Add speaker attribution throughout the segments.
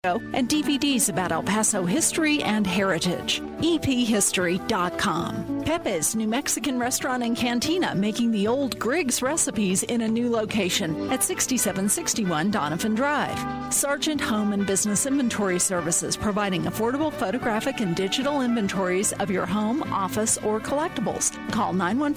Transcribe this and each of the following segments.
Speaker 1: and DVDs about El Paso history and heritage. EPHistory.com. Pepe's New Mexican Restaurant and Cantina, making the old Griggs recipes in a new location at 6761 Donovan Drive. Sargent Home and Business Inventory Services, providing affordable photographic and digital inventories of your home, office, or collectibles. Call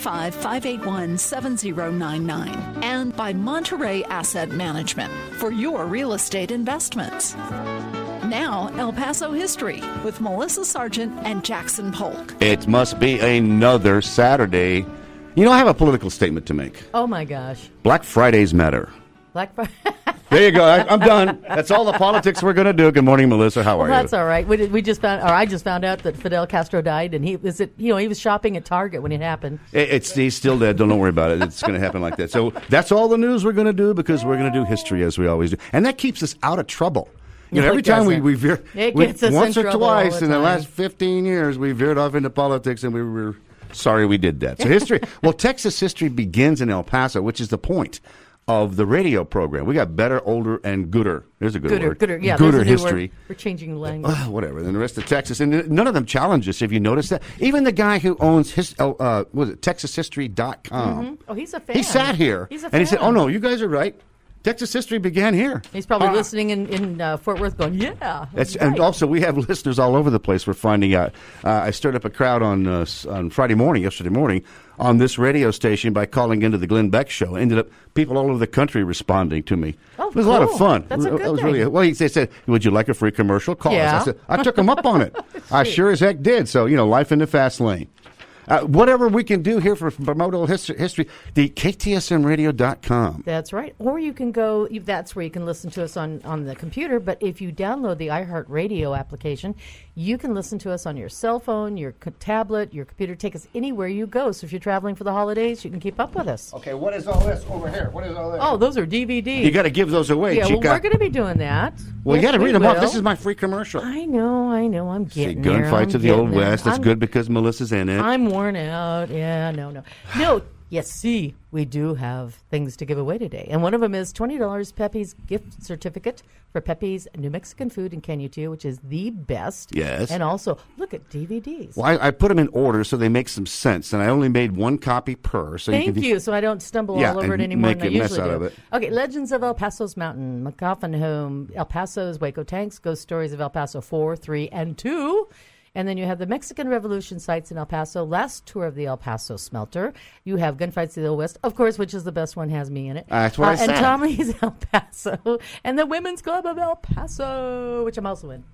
Speaker 1: 915-581-7099. And by Monterey Asset Management for your real estate investments. Now, El Paso History with Melissa Sargent and Jackson Polk.
Speaker 2: It must be another Saturday. You know, I have a political statement to make.
Speaker 3: Oh, my gosh.
Speaker 2: Black Fridays matter.
Speaker 3: Black Friday.
Speaker 2: There you go. I'm done. That's all the politics we're going to do. Good morning, Melissa. How are you?
Speaker 3: That's all right. I just found out that Fidel Castro died, and he was shopping at Target when it happened.
Speaker 2: He's still dead. Don't worry about it. It's going to happen like that. So that's all the news we're going to do because we're going to do history as we always do, and that keeps us out of trouble. You know, every time we veer, once or twice in the last 15 years, we veered off into politics, and we were sorry we did that. So history. Well, Texas history begins in El Paso, which is the point of the radio program. We got better, older, and gooder. There's a good word. Gooder history.
Speaker 3: We're changing language.
Speaker 2: Whatever. Than the rest of Texas. And none of them challenge us, if you notice that. Even the guy who owns TexasHistory.com.
Speaker 3: Mm-hmm. Oh, he's a fan.
Speaker 2: He sat here. And he said, oh, no, you guys are right. Texas history began here.
Speaker 3: He's probably listening in Fort Worth going, yeah.
Speaker 2: Right. And also, we have listeners all over the place. We're finding out. I stirred up a crowd on yesterday morning, on this radio station by calling into the Glenn Beck show. Ended up people all over the country responding to me.
Speaker 3: Oh,
Speaker 2: it was a lot of fun.
Speaker 3: That's a good thing.
Speaker 2: Really, well, they said, would you like a free commercial? Call us. I said, I took them up on it. I sure as heck did. So, life in the fast lane. Whatever we can do here for promote old history, the KTSMradio.com.
Speaker 3: That's right. Or you can go, that's where you can listen to us on the computer. But if you download the iHeartRadio application, you can listen to us on your cell phone, your tablet, your computer. Take us anywhere you go. So if you're traveling for the holidays, you can keep up with us.
Speaker 2: Okay, what is all this over here? What is all this?
Speaker 3: Oh, those are DVDs.
Speaker 2: You got to give those away.
Speaker 3: Yeah, we're going to be doing that.
Speaker 2: Well, you got to read them off. This is my free commercial.
Speaker 3: I know. I'm getting
Speaker 2: there. Gunfights of the Old West. That's good because Melissa's in it.
Speaker 3: I'm worn out. Yeah, no. Yes, see, we do have things to give away today. And one of them is $20 Pepe's gift certificate for Pepe's New Mexican Food in Canutillo, which is the best.
Speaker 2: Yes.
Speaker 3: And also, look at DVDs.
Speaker 2: Well, I put them in order so they make some sense, and I only made one copy per. So
Speaker 3: Thank you, so I don't stumble all over it anymore
Speaker 2: make
Speaker 3: than I
Speaker 2: a mess
Speaker 3: usually
Speaker 2: out
Speaker 3: do.
Speaker 2: Of it.
Speaker 3: Okay, Legends of El Paso's Mountain, McCoffin Home, El Paso's Waco Tanks, Ghost Stories of El Paso 4, 3, and 2. And then you have the Mexican Revolution sites in El Paso, last tour of the El Paso smelter. You have Gunfights of the Old West, of course, which is the best one, has me in it.
Speaker 2: That's what I said.
Speaker 3: And Tommy's El Paso, and the Women's Club of El Paso, which I'm also in.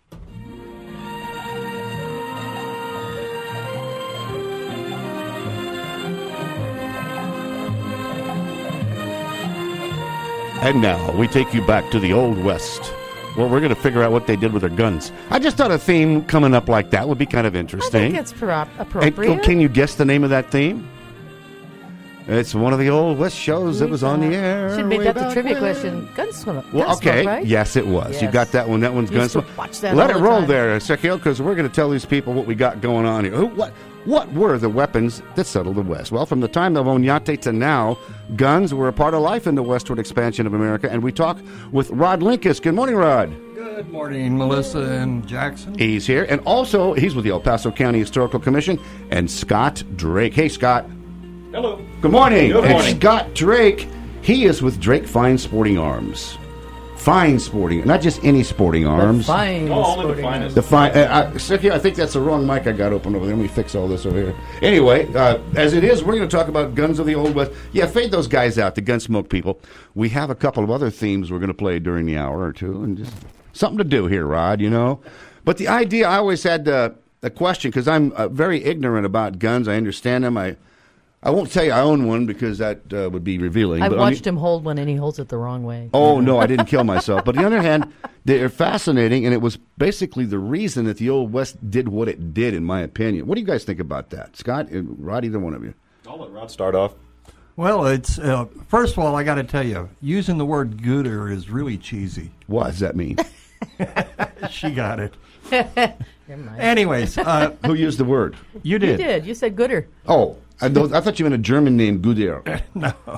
Speaker 2: And now we take you back to the Old West. Well, we're going to figure out what they did with their guns. I just thought a theme coming up like that would be kind of interesting.
Speaker 3: I think it's appropriate.
Speaker 2: And, can you guess the name of that theme? It's one of the Old West shows that was on the air.
Speaker 3: Should have made that the trivia question. Gunsmoke.
Speaker 2: Well, okay.
Speaker 3: Right?
Speaker 2: Yes, it was.
Speaker 3: Yes.
Speaker 2: You got that one. That one's Gunsmoke. Let it roll there, Sergio, because we're going to tell these people what we got going on here. What were the weapons that settled the West? Well, from the time of Oñate to now, guns were a part of life in the westward expansion of America, and we talk with Rod Linkus. Good morning, Rod.
Speaker 4: Good morning, Melissa and Jackson.
Speaker 2: He's here, and also he's with the El Paso County Historical Commission, and Scott Drake. Hey, Scott.
Speaker 5: Hello.
Speaker 2: Good morning.
Speaker 5: Good morning.
Speaker 2: And Scott Drake, he is with Drake Fine Sporting Arms. Fine sporting, not just any sporting arms.
Speaker 3: The fine
Speaker 5: only the finest.
Speaker 2: The fine. Sergio, I think that's the wrong mic I got open over there. Let me fix all this over here. Anyway, as it is, we're going to talk about guns of the Old West. Yeah, fade those guys out, the Gunsmoke people. We have a couple of other themes we're going to play during the hour or two, and just something to do here, Rod, But the idea, I always had the question, because I'm very ignorant about guns. I understand them. I won't tell you I own one because that would be revealing.
Speaker 3: I've watched him hold one, and he holds it the wrong way.
Speaker 2: Oh, no, I didn't kill myself. But on the other hand, they're fascinating, and it was basically the reason that the Old West did what it did, in my opinion. What do you guys think about that? Scott, Rod, either one of you?
Speaker 5: I'll let Rod start off.
Speaker 4: Well, it's first of all, I got to tell you, using the word gooder is really cheesy.
Speaker 2: What does that mean?
Speaker 4: She got it.
Speaker 3: Never mind.
Speaker 4: Anyways.
Speaker 2: Who used the word?
Speaker 4: You did.
Speaker 3: You did. You said gooder.
Speaker 2: Oh, I thought you meant a German name, Guder.
Speaker 4: No.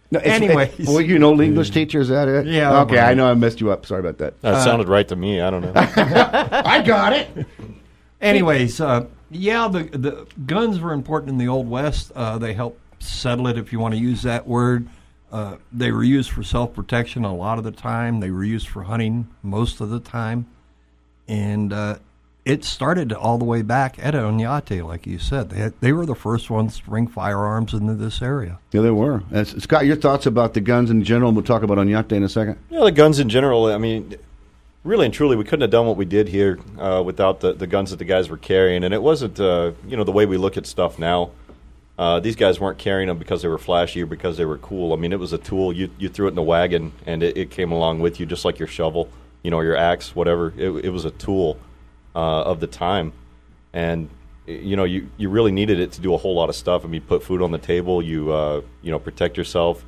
Speaker 2: No,
Speaker 4: anyways.
Speaker 2: Well, English teacher, is that it?
Speaker 4: Yeah.
Speaker 2: Okay, I know I messed you up. Sorry about that.
Speaker 5: That sounded right to me. I don't know.
Speaker 2: I got it.
Speaker 4: Anyways, the guns were important in the Old West. They helped settle it, if you want to use that word. They were used for self-protection a lot of the time. They were used for hunting most of the time. And it started all the way back at Oñate, like you said. They were the first ones to bring firearms into this area.
Speaker 2: Yeah, they were. Scott, your thoughts about the guns in general? We'll talk about Oñate in a second.
Speaker 5: Yeah, the guns in general, I mean, really and truly, we couldn't have done what we did here without the guns that the guys were carrying. And it wasn't, the way we look at stuff now. These guys weren't carrying them because they were flashy or because they were cool. I mean, it was a tool. You threw it in the wagon, and it came along with you, just like your shovel, your axe, whatever. It was a tool of the time, and you really needed it to do a whole lot of stuff. I mean, put food on the table, you protect yourself,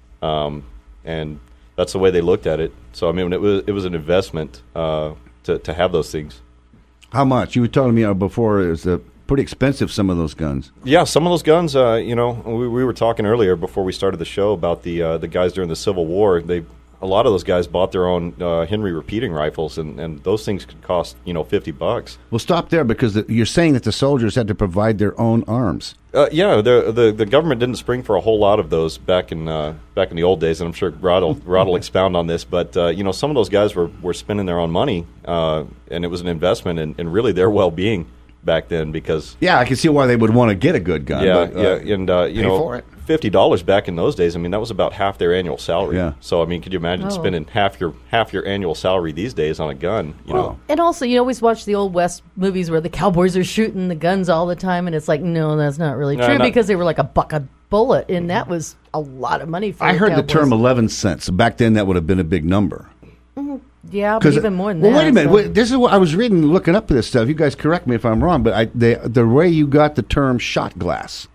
Speaker 5: and that's the way they looked at it. So I mean, it was an investment to have those things.
Speaker 2: How much? You were telling me before it was pretty expensive, some of those guns.
Speaker 5: Yeah, some of those guns, we were talking earlier before we started the show about the guys during the Civil War. A lot of those guys bought their own Henry repeating rifles, and those things could cost, $50.
Speaker 2: Well, stop there, because you're saying that the soldiers had to provide their own arms.
Speaker 5: Yeah, the government didn't spring for a whole lot of those back in the old days, and I'm sure Rod will expound on this. But some of those guys were spending their own money, and it was an investment in really their well-being back then. Because
Speaker 2: I can see why they would want to get a good gun.
Speaker 5: And
Speaker 2: pay for it.
Speaker 5: $50 back in those days, I mean, that was about half their annual salary.
Speaker 2: Yeah.
Speaker 5: So, I mean, could you imagine spending half your annual salary these days on a gun?
Speaker 3: And also, you always watch the Old West movies where the cowboys are shooting the guns all the time, and it's like, no, that's not really true, because they were like a buck a bullet, and that was a lot of money for
Speaker 2: I heard
Speaker 3: cowboys.
Speaker 2: the term 11 cents. Back then, that would have been a big number.
Speaker 3: Mm-hmm. Yeah, but even more than that.
Speaker 2: Well, wait a minute. So. This is what I was reading, looking up this stuff. You guys correct me if I'm wrong, but the way you got the term shot glass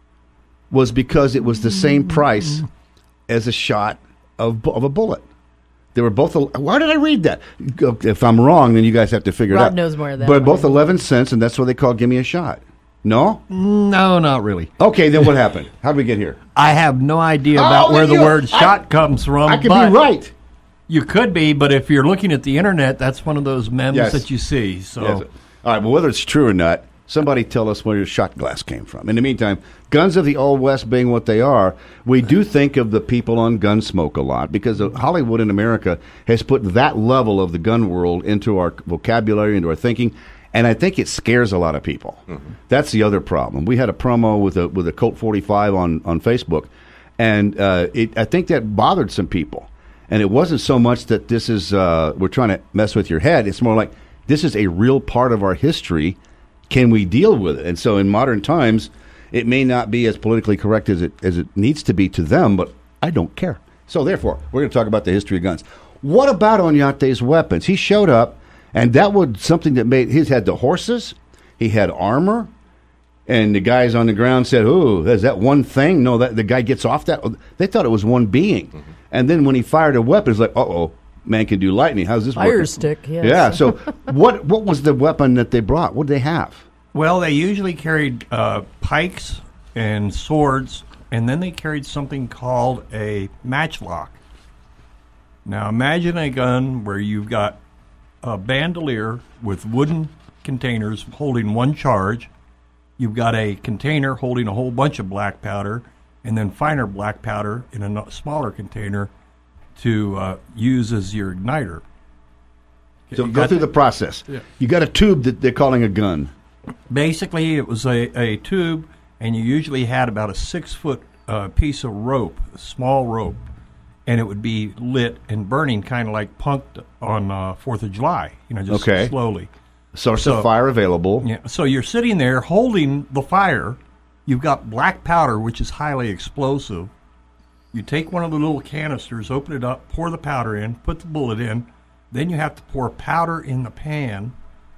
Speaker 2: was because it was the same price as a shot of a bullet. They were both. Why did I read that? If I'm wrong, then you guys have to figure it out.
Speaker 3: Rod knows more of that.
Speaker 2: But both 11 cents, and that's what they call "Give Me a Shot." No?
Speaker 4: No, not really.
Speaker 2: Okay, then what happened? How did we get here?
Speaker 4: I have no idea about where the word shot comes from.
Speaker 2: I could be right.
Speaker 4: You could be, but if you're looking at the internet, that's one of those memes that you see. So,
Speaker 2: yes. All right. Well, whether it's true or not, somebody tell us where your shot glass came from. In the meantime, guns of the Old West being what they are, we do think of the people on Gunsmoke a lot, because Hollywood in America has put that level of the gun world into our vocabulary, into our thinking, and I think it scares a lot of people. Mm-hmm. That's the other problem. We had a promo with a Colt 45 on Facebook, and I think that bothered some people. And it wasn't so much that this is we're trying to mess with your head. It's more like this is a real part of our history. Can we deal with it? And so in modern times, it may not be as politically correct as it needs to be to them, but I don't care. So therefore, we're going to talk about the history of guns. What about Oñate's weapons? He showed up, and that was something that made he had the horses, he had armor, and the guys on the ground said, "Oh, is that one thing?" No, that the guy gets off that. They thought it was one being. Mm-hmm. And then when he fired a weapon, it's like, uh-oh, man can do lightning. How's this
Speaker 3: Fire
Speaker 2: working?
Speaker 3: stick, yes.
Speaker 2: Yeah, so what was the weapon that they brought? What did they have?
Speaker 4: Well, they usually carried pikes and swords, and then they carried something called a matchlock. Now, imagine a gun where you've got a bandolier with wooden containers holding one charge. You've got a container holding a whole bunch of black powder, and then finer black powder in a smaller container to use as your igniter.
Speaker 2: So go through the process. Yeah. You got a tube that they're calling a gun.
Speaker 4: Basically, it was a tube, and you usually had about a 6-foot piece of rope, a small rope, and it would be lit and burning kind of like punked on 4th of July, just slowly.
Speaker 2: Source of fire available.
Speaker 4: Yeah. So you're sitting there holding the fire. You've got black powder, which is highly explosive. You take one of the little canisters, open it up, pour the powder in, put the bullet in. Then you have to pour powder in the pan,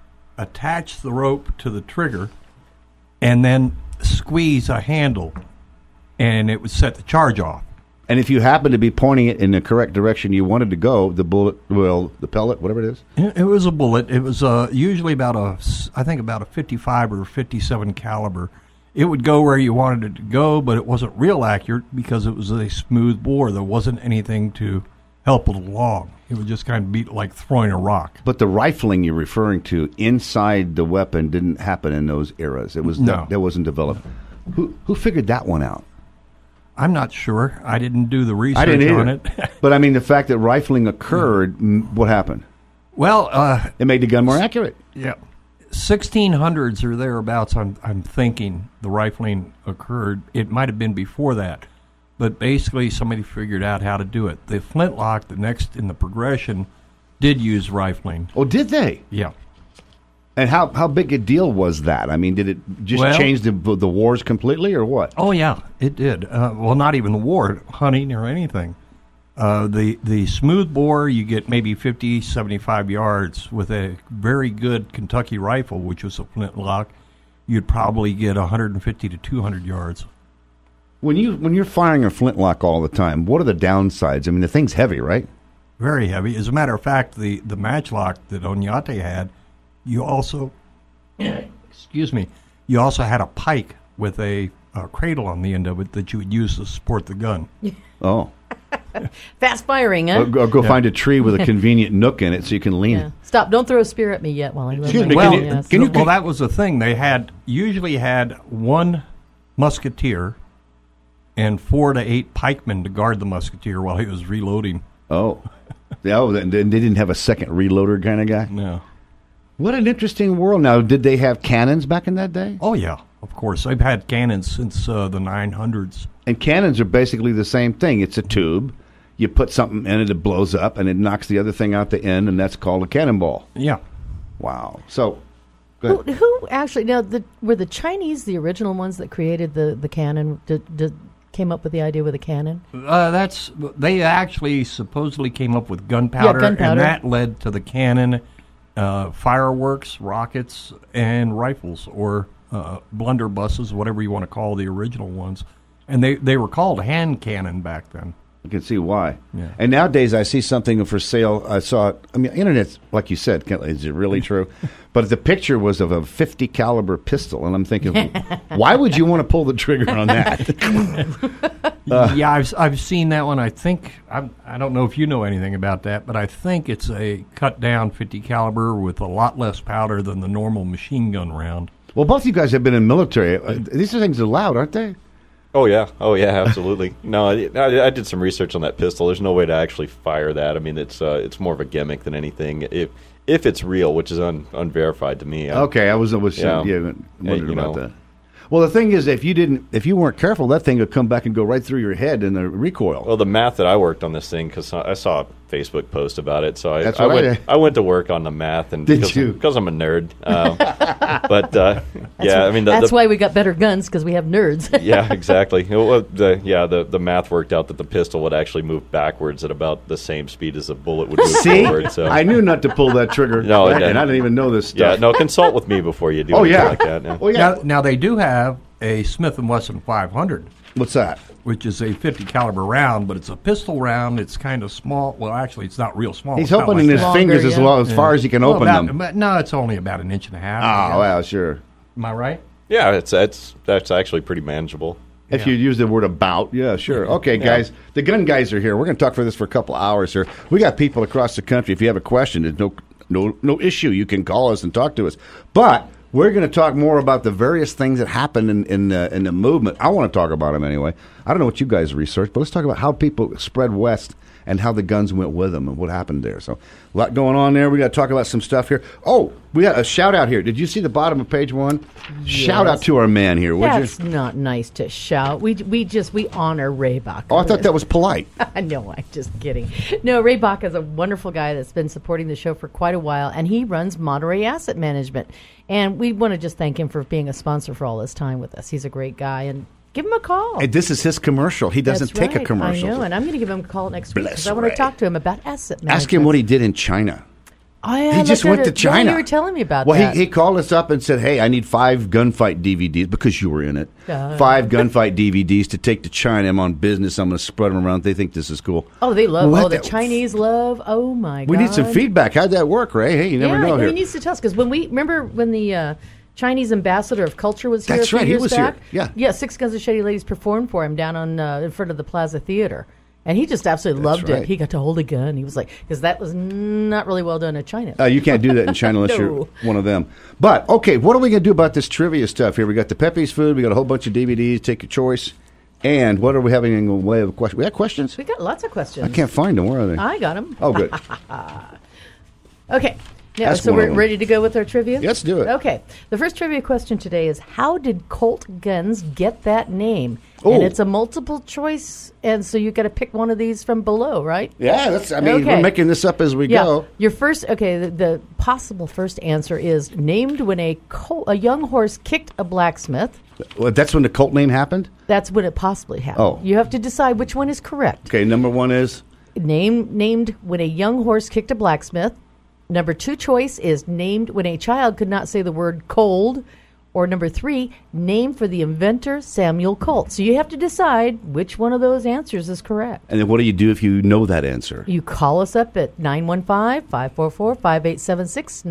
Speaker 4: attach the rope to the trigger, and then squeeze a handle, and it would set the charge off.
Speaker 2: And if you happen to be pointing it in the correct direction you wanted to go, the bullet, the pellet, whatever it is?
Speaker 4: It was a bullet. It was usually about a 55 or 57 caliber. it would go where you wanted it to go, but it wasn't real accurate because it was a smooth bore. There wasn't anything to help it along. It would just kind of be like throwing a rock.
Speaker 2: But the rifling you're referring to inside the weapon didn't happen in those eras. It was that wasn't developed. Who figured that one out?
Speaker 4: I'm not sure. I didn't do the research on it.
Speaker 2: But I mean, the fact that rifling occurred, what happened?
Speaker 4: Well,
Speaker 2: it made the gun more accurate.
Speaker 4: Yeah, 1600s or thereabouts. I'm thinking the rifling occurred. It might have been before that, but basically somebody figured out how to do it. The flintlock, the next in the progression, did use rifling.
Speaker 2: Oh, did they?
Speaker 4: Yeah.
Speaker 2: And how big a deal was that? I mean, did it just change the wars completely, or what?
Speaker 4: Oh yeah, it did. Well, not even the war, hunting or anything. The smooth bore, you get maybe 50, 75 yards. With a very good Kentucky rifle, which was a flintlock, you'd probably get 150 to 200 yards.
Speaker 2: When you're firing a flintlock all the time, what are the downsides? I mean, the thing's heavy, right?
Speaker 4: Very heavy. As a matter of fact, the matchlock that Oñate had, you also, you also had a pike with a cradle on the end of it that you would use to support the gun.
Speaker 2: Oh.
Speaker 3: Fast firing, huh?
Speaker 2: Or go find a tree with a convenient nook in it so you can lean it.
Speaker 3: Stop! Don't throw a spear at me yet while I live.
Speaker 2: Excuse me.
Speaker 4: Well, that was the thing. They usually had one musketeer and 4 to 8 pikemen to guard the musketeer while he was reloading.
Speaker 2: Oh. They didn't have a second reloader kind of guy?
Speaker 4: No.
Speaker 2: What an interesting world. Now, did they have cannons back in that day?
Speaker 4: Oh, yeah, of course. They've had cannons since the 900s.
Speaker 2: And cannons are basically the same thing. It's a tube. You put something in it, it blows up, and it knocks the other thing out the end, and that's called a cannonball.
Speaker 4: Yeah.
Speaker 2: Wow. So,
Speaker 3: who actually, now, were the Chinese the original ones that created the cannon, came up with the idea with a cannon?
Speaker 4: They actually supposously came up with gunpowder, and that led to the cannon. Fireworks, rockets, and rifles, or blunderbusses, whatever you want to call the original ones. And they were called hand cannon back then.
Speaker 2: You can see why.
Speaker 4: Yeah.
Speaker 2: And nowadays I see something for sale. I saw it. I mean, internet's, like you said, is it really true? But the picture was of a 50 caliber pistol, and I'm thinking, why would you want to pull the trigger on that?
Speaker 4: Yeah, I've seen that one. I think I don't know if you know anything about that, but I think it's a cut down 50 caliber with a lot less powder than the normal machine gun round.
Speaker 2: Well, both of you guys have been in military. These things are loud, aren't they?
Speaker 5: Oh yeah, absolutely. No, I did some research on that pistol. There's no way to actually fire that. I mean, it's more of a gimmick than anything. If it's real, which is unverified to me.
Speaker 2: Okay, I was wondering about that. Well, the thing is, if you weren't careful, that thing would come back and go right through your head in the recoil.
Speaker 5: Well, the math that I worked on this thing, because I saw a Facebook post about it, so I went to work on the math, and because I'm a nerd. I mean,
Speaker 3: that's why we got better guns, because we have nerds.
Speaker 5: Yeah, exactly. The math worked out that the pistol would actually move backwards at about the same speed as a bullet would move forward. So
Speaker 2: I knew not to pull that trigger.
Speaker 5: No,
Speaker 2: and I didn't even know this stuff.
Speaker 5: Yeah, no, consult with me before you do anything like that. No.
Speaker 2: Oh, yeah.
Speaker 4: Now they do have a Smith & Wesson 500.
Speaker 2: What's that?
Speaker 4: Which is a 50 caliber round, but it's a pistol round. It's kind of small. Well, actually, it's not real small.
Speaker 2: He's opening his fingers as far as he can open them.
Speaker 4: But no, it's only about 1.5 inches.
Speaker 2: Oh, well, sure.
Speaker 4: Am I right?
Speaker 5: Yeah, that's actually pretty manageable.
Speaker 2: If you use the word about, yeah, sure. Okay, guys, the gun guys are here. We're going to talk for this for a couple of hours here. We got people across the country. If you have a question, there's no issue. You can call us and talk to us. But we're going to talk more about the various things that happened in the movement. I want to talk about them anyway. I don't know what you guys researched, but let's talk about how people spread west and how the guns went with them and what happened there. So a lot going on there. We got to talk about some stuff here. Oh, we got a shout out here. Did you see the bottom of page 1? Yes. Shout out to our man here, would you?
Speaker 3: That's not nice to shout. We honor Ray Baca.
Speaker 2: Oh, I thought that was polite.
Speaker 3: No, I'm just kidding. No, Ray Baca is a wonderful guy that's been supporting the show for quite a while, and he runs Monterey Asset Management. And we want to just thank him for being a sponsor for all this time with us. He's a great guy, and give him a call.
Speaker 2: And this is his commercial. He doesn't take a commercial.
Speaker 3: I know, and I'm going to give him a call next week because I want to talk to him about asset management.
Speaker 2: Ask him what he did in China.
Speaker 3: He
Speaker 2: just went to China.
Speaker 3: You were telling me about that.
Speaker 2: Well, he called us up and said, hey, I need 5 gunfight DVDs, because you were in it. 5 gunfight DVDs to take to China. I'm on business. I'm going to spread them around. They think this is cool.
Speaker 3: Oh, they love. The Chinese love. Oh, my God.
Speaker 2: We need some feedback. How'd that work, Ray? Hey, you never know here.
Speaker 3: He needs to tell us, because when the Chinese ambassador of culture was here.
Speaker 2: That's
Speaker 3: a few
Speaker 2: right.
Speaker 3: years
Speaker 2: He was
Speaker 3: back.
Speaker 2: here. Yeah.
Speaker 3: Six Guns of Shady Ladies performed for him down on in front of the Plaza Theater. And he just absolutely loved it. He got to hold a gun. He was like, because that was not really well done in China.
Speaker 2: You can't do that in China unless you're one of them. But, okay, what are we going to do about this trivia stuff here? We got the Pepe's food. We got a whole bunch of DVDs. Take your choice. And what are we having in the way of questions? We have questions?
Speaker 3: We got lots of questions.
Speaker 2: I can't find them. Where are they?
Speaker 3: I got them.
Speaker 2: Oh, good.
Speaker 3: Okay. Yeah, so we're ready to go with our trivia?
Speaker 2: Let's do it.
Speaker 3: Okay. The first trivia question today is, how did Colt Guns get that name? And it's a multiple choice, and so you got to pick one of these from below, right?
Speaker 2: Yeah, we're making this up as we go.
Speaker 3: Your first, the possible first answer is named when a young horse kicked a blacksmith.
Speaker 2: Well, that's when the Colt name happened?
Speaker 3: That's when it possibly happened.
Speaker 2: Oh.
Speaker 3: You have to decide which one is correct.
Speaker 2: Okay, number one is?
Speaker 3: Named when a young horse kicked a blacksmith. Number 2 choice is named when a child could not say the word cold. Or number 3, named for the inventor Samuel Colt. So you have to decide which one of those answers is correct.
Speaker 2: And then what do you do if you know that answer?
Speaker 3: You call us up at 915-544-5876,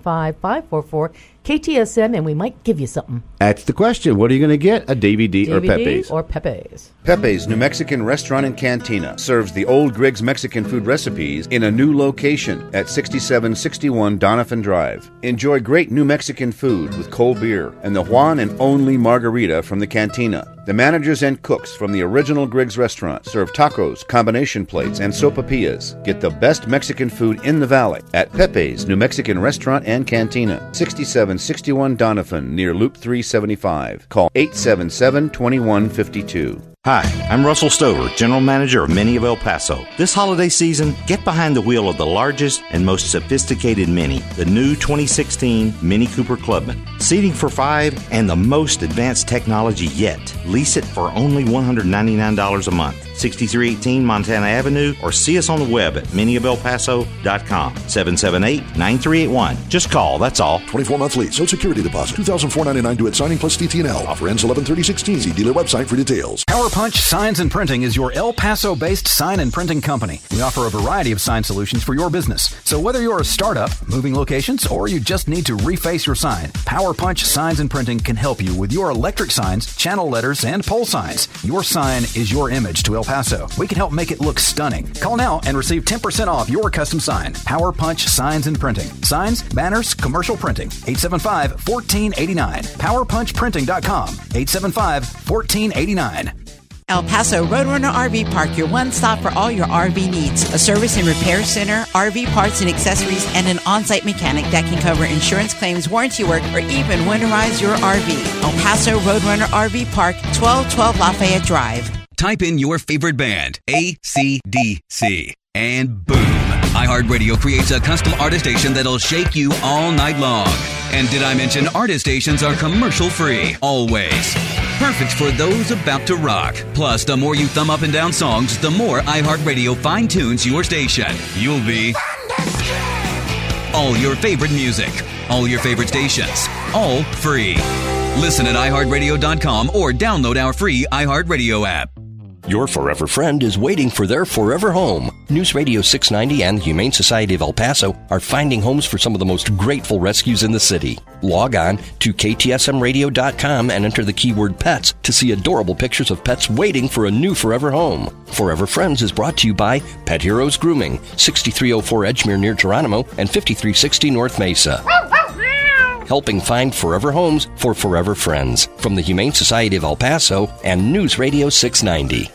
Speaker 3: 915-544-KTSM, and we might give you something.
Speaker 2: That's the question. What are you going to get? A DVD or Pepe's?
Speaker 3: Or Pepe's.
Speaker 2: Pepe's New Mexican Restaurant and Cantina serves the old Griggs Mexican food recipes in a new location at 6761 Donovan Drive. Enjoy great New Mexican food with cold beer and the Juan and only margarita from the cantina. The managers and cooks from the original Griggs restaurant serve tacos, combination plates, and sopapillas. Get the best Mexican food in the valley at Pepe's New Mexican Restaurant and Cantina, 6761 Donovan, near Loop 375. Call 877-2152.
Speaker 6: Hi, I'm Russell Stover, General Manager of Mini of El Paso. This holiday season, get behind the wheel of the largest and most sophisticated Mini, the new 2016 Mini Cooper Clubman. Seating for 5 and the most advanced technology yet. Lease it for only $199 a month. 6318 Montana Avenue, or see us on the web at miniofelpaso.com. 778-9381. Just call, that's all.
Speaker 7: 24-month lease, Social Security deposit, $2,499 due at signing plus DTNL. Offer ends 11/30/16. See dealer website for details.
Speaker 8: Power Punch Signs and Printing is your El Paso-based sign and printing company. We offer a variety of sign solutions for your business. So whether you're a startup, moving locations, or you just need to reface your sign, Power Punch Signs and Printing can help you with your electric signs, channel letters, and pole signs. Your sign is your image to El Paso. We can help make it look stunning. Call now and receive 10% off your custom sign. Power Punch Signs and Printing. Signs, banners, commercial printing. 875-1489. PowerPunchPrinting.com. 875-1489.
Speaker 9: El Paso Roadrunner RV Park, your one stop for all your RV needs. A service and repair center, RV parts and accessories, and an on-site mechanic that can cover insurance claims, warranty work, or even winterize your RV. El Paso Roadrunner RV Park, 1212 Lafayette Drive.
Speaker 10: Type in your favorite band, AC/DC, and boom. iHeartRadio creates a custom artist station that'll shake you all night long. And did I mention artist stations are commercial free, always. Perfect for those about to rock. Plus, the more you thumb up and down songs, the more iHeartRadio fine-tunes your station. You'll be all your favorite music, all your favorite stations, all free. Listen at iHeartRadio.com or download our free iHeartRadio app.
Speaker 11: Your forever friend is waiting for their forever home. News Radio 690 and the Humane Society of El Paso are finding homes for some of the most grateful rescues in the city. Log on to ktsmradio.com and enter the keyword pets to see adorable pictures of pets waiting for a new forever home. Forever Friends is brought to you by Pet Heroes Grooming, 6304 Edgemere near Geronimo and 5360 North Mesa. Helping find forever homes for forever friends. From the Humane Society of El Paso and News Radio 690.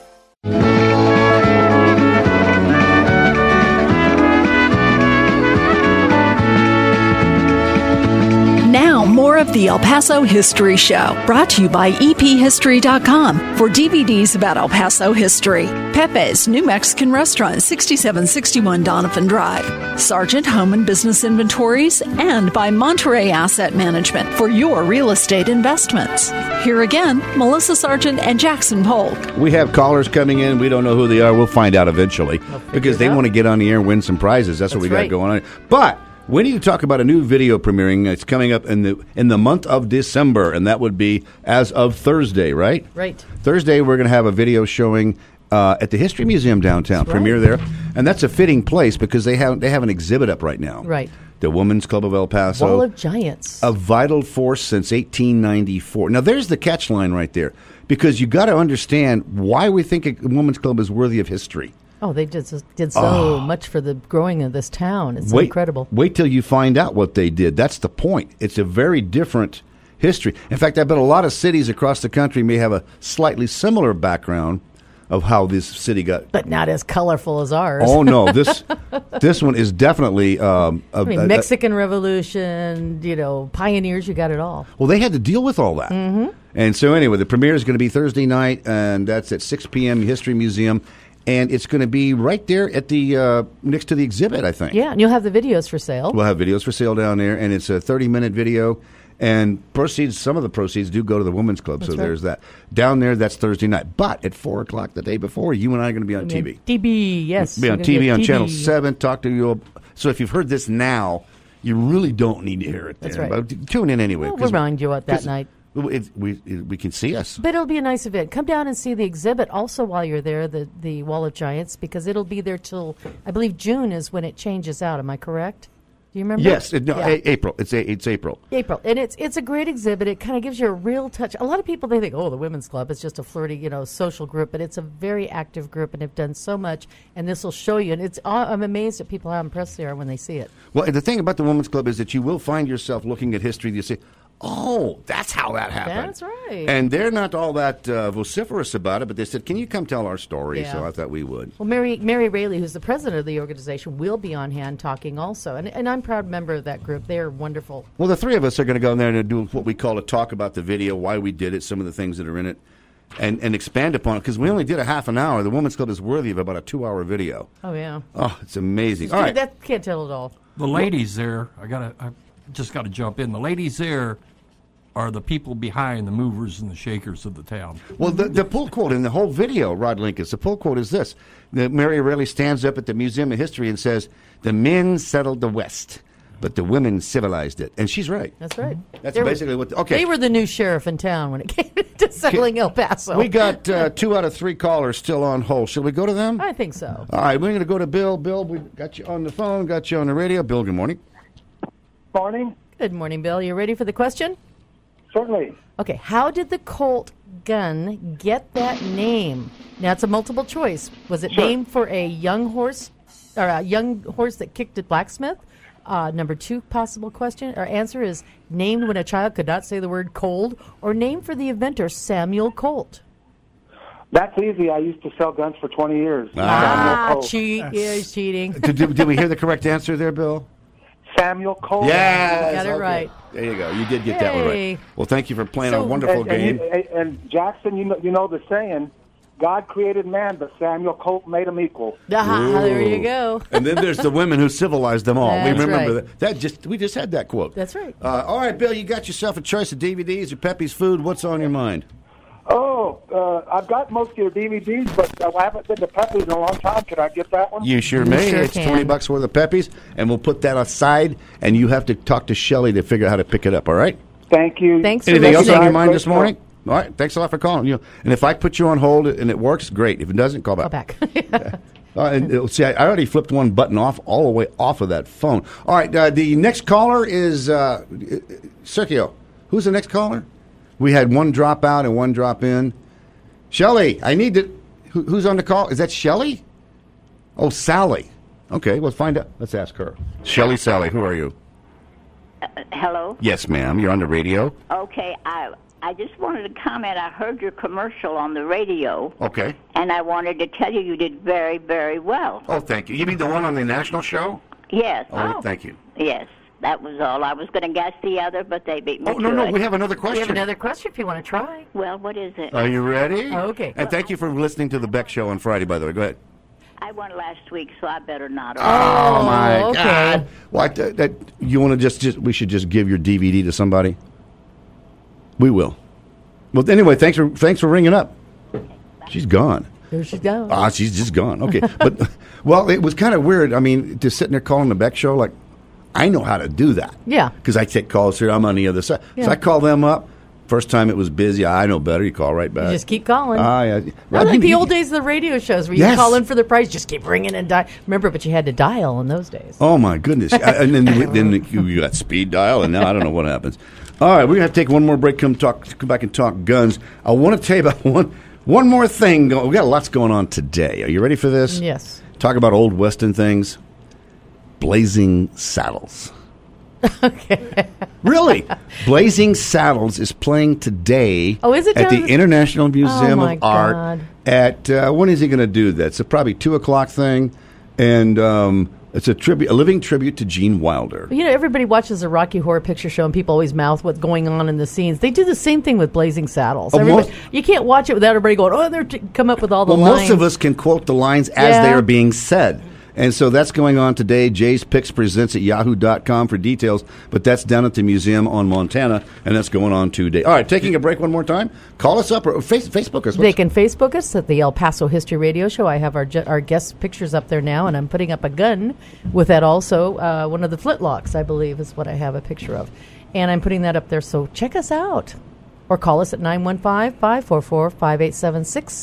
Speaker 1: Now, more of the El Paso History Show, brought to you by EPHistory.com for DVDs about El Paso history. Pepe's New Mexican Restaurant, 6761 Donovan Drive. Sargent Home and Business Inventories, and by Monterey Asset Management for your real estate investments. Here again, Melissa Sargent and Jackson Polk.
Speaker 2: We have callers coming in. We don't know who they are. We'll find out eventually because they want to get on the air and win some prizes. That's what we got going on. But we need to talk about a new video premiering. It's coming up in the month of December, and that would be as of Thursday, right?
Speaker 3: Right.
Speaker 2: Thursday, we're going to have a video showing at the History Museum downtown.
Speaker 3: That's
Speaker 2: premiere there, and that's a fitting place because they have an exhibit up right now.
Speaker 3: Right.
Speaker 2: The Women's Club of El Paso.
Speaker 3: Wall of Giants.
Speaker 2: A vital force since 1894. Now, there's the catch line right there, because you got to understand why we think a women's club is worthy of history.
Speaker 3: Oh, they did so much for the growing of this town. It's incredible.
Speaker 2: Wait till you find out what they did. That's the point. It's a very different history. In fact, I bet a lot of cities across the country may have a slightly similar background of how this city got.
Speaker 3: But not as colorful as ours.
Speaker 2: Oh, no. This one is definitely...
Speaker 3: Mexican Revolution, pioneers, you got it all.
Speaker 2: Well, they had to deal with all that.
Speaker 3: Mm-hmm.
Speaker 2: And so anyway, the premiere is going to be Thursday night, and that's at 6 p.m., History Museum. And it's going to be right there at the next to the exhibit, I think.
Speaker 3: Yeah, and you'll have the videos for sale.
Speaker 2: We'll have videos for sale down there, and it's a 30-minute video. And some of the proceeds do go to the Women's Club, so there's that. Down there, that's Thursday night. But at 4 o'clock the day before, you and I are going to be on TV.
Speaker 3: DB, yes.
Speaker 2: Be on TV on Channel 7, talk to you. So if you've heard this now, you really don't need to hear it there.
Speaker 3: That's right.
Speaker 2: But tune in anyway.
Speaker 3: We'll remind you that night.
Speaker 2: We can see us.
Speaker 3: But it'll be a nice event. Come down and see the exhibit also while you're there, the Wall of Giants, because it'll be there till, I believe, June is when it changes out. Am I correct? Do you remember?
Speaker 2: Yes, April. It's April.
Speaker 3: April, and it's a great exhibit. It kind of gives you a real touch. A lot of people, they think, the Women's Club is just a flirty, social group, but it's a very active group, and they've done so much. And this will show you. And I'm amazed at people how impressed they are when they see it.
Speaker 2: Well, the thing about the Women's Club is that you will find yourself looking at history. You say, oh, that's how that happened.
Speaker 3: That's right.
Speaker 2: And they're not all that vociferous about it, but they said, can you come tell our story?
Speaker 3: Yeah.
Speaker 2: So I thought we would.
Speaker 3: Well, Mary Rayleigh, who's the president of the organization, will be on hand talking also. And I'm a proud member of that group. They are wonderful.
Speaker 2: Well, the three of us are going to go in there and do what we call a talk about the video, why we did it, some of the things that are in it, and expand upon it, because we only did a half an hour. The Women's Club is worthy of about a 2-hour video.
Speaker 3: Oh, yeah.
Speaker 2: Oh, it's amazing. All right.
Speaker 3: That can't tell it all.
Speaker 4: The ladies there, I just got to jump in. The ladies there are the people behind the movers and the shakers of the town.
Speaker 2: Well, the pull quote in the whole video, Rod Linkus, the pull quote is this. Mary Rayleigh stands up at the Museum of History and says, the men settled the West, but the women civilized it. And she's right.
Speaker 3: That's right.
Speaker 2: That's basically what... Okay.
Speaker 3: They were the new sheriff in town when it came to settling El Paso.
Speaker 2: We got 2 out of 3 callers still on hold. Shall we go to them?
Speaker 3: I think so.
Speaker 2: All right, we're going to go to Bill. Bill, we got you on the phone, got you on the radio. Bill, good morning.
Speaker 12: Morning.
Speaker 3: Good morning, Bill. You ready for the question?
Speaker 12: Certainly.
Speaker 3: Okay, how did the Colt gun get that name? Now, it's a multiple choice. Was it named for a young horse that kicked a blacksmith? Number 2 possible question or answer is named when a child could not say the word cold, or named for the inventor Samuel Colt.
Speaker 12: That's easy. I used to sell guns for 20 years.
Speaker 3: He's cheating.
Speaker 2: Did we hear the correct answer there, Bill?
Speaker 12: Samuel Colt.
Speaker 2: Yes.
Speaker 3: Got it right.
Speaker 2: There you go. You did get that one right. Well, thank you for playing a wonderful game.
Speaker 12: And Jackson, you know the saying, God created man, but Samuel Colt made him equal.
Speaker 3: There you go.
Speaker 2: And then there's the women who civilized them all.
Speaker 3: That's
Speaker 2: we remember
Speaker 3: right.
Speaker 2: that. We just had that quote.
Speaker 3: That's right.
Speaker 2: All right, Bill, you got yourself a choice of DVDs or Pepe's Food. What's on your mind?
Speaker 12: I've got most of your DVDs, but I haven't been to Pepe's in a long time. Can I get that one?
Speaker 2: You sure may.
Speaker 3: Sure
Speaker 2: it's
Speaker 3: can.
Speaker 2: $20 worth of Pepe's, and we'll put that aside, and you have to talk to Shelley to figure out how to pick it up, all right?
Speaker 12: Thank you.
Speaker 3: Thanks for
Speaker 2: Anything else
Speaker 3: listening.
Speaker 2: on your mind this morning? All right, thanks a lot for calling. And if I put you on hold and it works, great. If it doesn't, call back. See, I already flipped one button off all the way off of that phone. All right, the next caller is Sergio. Who's the next caller? We had one drop out and one drop in. Shelley, I need to... Who's on the call? Is that Shelley? Oh, Sally. Okay, let's find out. Let's ask her. Shelley, Sally, who are you?
Speaker 13: Hello?
Speaker 2: Yes, ma'am. You're on the radio.
Speaker 13: Okay, I just wanted to comment. I heard your commercial on the radio.
Speaker 2: Okay.
Speaker 13: And I wanted to tell you did very, very well.
Speaker 2: Oh, thank you. You mean the one on the national show?
Speaker 13: Yes.
Speaker 2: Oh, thank you.
Speaker 13: Yes. That was all. I was going to guess the other, but they beat me to
Speaker 2: no,
Speaker 13: it.
Speaker 2: we have another question.
Speaker 3: We have another question if you want to try.
Speaker 13: Well, what is it?
Speaker 2: Are you ready?
Speaker 3: Oh, okay.
Speaker 2: And thank you for listening to the Beck Show on Friday, by the way. Go ahead.
Speaker 13: I won last week, so I better not.
Speaker 2: Oh, my
Speaker 3: okay.
Speaker 2: God. Why, you want to we should just give your DVD to somebody? We will. Well, anyway, thanks for ringing up. She's gone.
Speaker 3: There she goes.
Speaker 2: She's just gone. Okay. But, well, it was kind of weird. I mean, to sit there calling the Beck Show, I know how to do that.
Speaker 3: Yeah.
Speaker 2: Because I take calls here. I'm on the other side.
Speaker 3: Yeah.
Speaker 2: So I call them up. First time it was busy. I know better. You call right back.
Speaker 3: You just keep calling.
Speaker 2: Yeah.
Speaker 3: Not like the old days of the radio shows where you call in for the price, just keep ringing and dial. Remember, but you had to dial in those days.
Speaker 2: Oh, my goodness. And then you got speed dial, and now I don't know what happens. All right, we're going to have to take one more break, come back and talk guns. I want to tell you about one more thing. We got lots going on today. Are you ready for this?
Speaker 3: Yes.
Speaker 2: Talk about old Western things. Blazing Saddles.
Speaker 3: Okay.
Speaker 2: Really? Blazing Saddles is playing today at the International Museum of Art. At when is he going to do that? It's probably 2:00 thing, and it's a living tribute to Gene Wilder.
Speaker 3: You know, everybody watches the Rocky Horror Picture Show, and people always mouth what's going on in the scenes. They do the same thing with Blazing Saddles. You can't watch it without everybody going, "Oh, they're come up with all the lines."
Speaker 2: Most of us can quote the lines as they are being said. And so that's going on today. Jay's Picks presents at yahoo.com for details, but that's down at the museum on Montana, and that's going on today. All right, taking a break one more time. Call us up or Facebook us.
Speaker 3: They can Facebook us at the El Paso History Radio Show. I have our guest pictures up there now, and I'm putting up a gun with that also. One of the flintlocks, I believe, is what I have a picture of. And I'm putting that up there, so check us out. Or call us at 915-544-5876,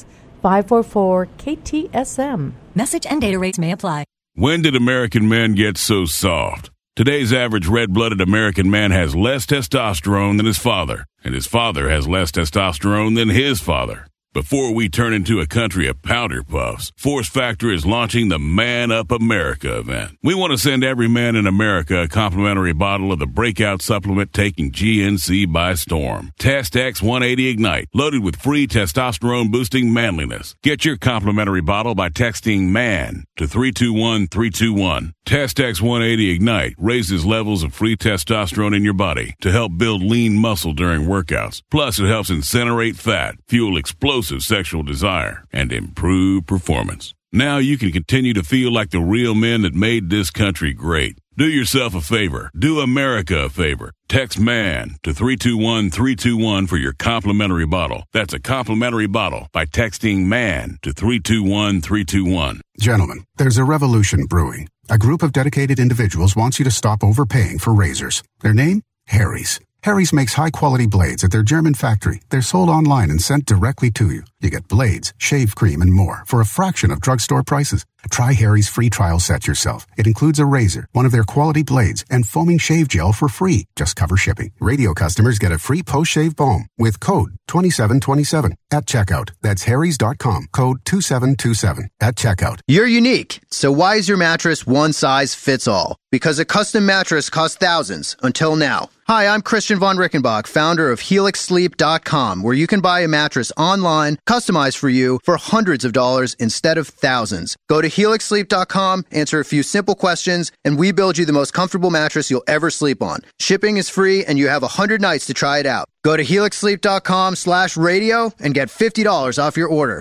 Speaker 3: 544-KTSM.
Speaker 14: Message and data rates may apply.
Speaker 15: When did American men get so soft? Today's average red-blooded American man has less testosterone than his father, and his father has less testosterone than his father. Before we turn into a country of powder puffs, Force Factor is launching the Man Up America event. We want to send every man in America a complimentary bottle of the breakout supplement taking GNC by storm. Test X 180 Ignite, loaded with free testosterone-boosting manliness. Get your complimentary bottle by texting MAN to 321-321. Test X 180 Ignite raises levels of free testosterone in your body to help build lean muscle during workouts. Plus, it helps incinerate fat, fuel explosive sexual desire, and improve performance. Now you can continue to feel like the real men that made this country great. Do yourself a favor. Do America a favor. Text MAN to 321-321 for your complimentary bottle. That's a complimentary bottle by texting MAN to 321-321.
Speaker 16: Gentlemen, there's a revolution brewing. A group of dedicated individuals wants you to stop overpaying for razors. Their name? Harry's. Harry's makes high-quality blades at their German factory. They're sold online and sent directly to you. You get blades, shave cream, and more for a fraction of drugstore prices. Try Harry's free trial set yourself. It includes a razor, one of their quality blades, and foaming shave gel for free. Just cover shipping. Radio customers get a free post-shave balm with code 2727 at checkout. That's harrys.com, code 2727 at checkout.
Speaker 17: You're unique, so why is your mattress one size fits all? Because a custom mattress costs thousands, until now. Hi, I'm Christian von Rickenbach, founder of HelixSleep.com, where you can buy a mattress online, customized for you, for hundreds of dollars instead of thousands. Go to HelixSleep.com, answer a few simple questions, and we build you the most comfortable mattress you'll ever sleep on. Shipping is free, and you have 100 nights to try it out. Go to HelixSleep.com/radio and get $50 off your order.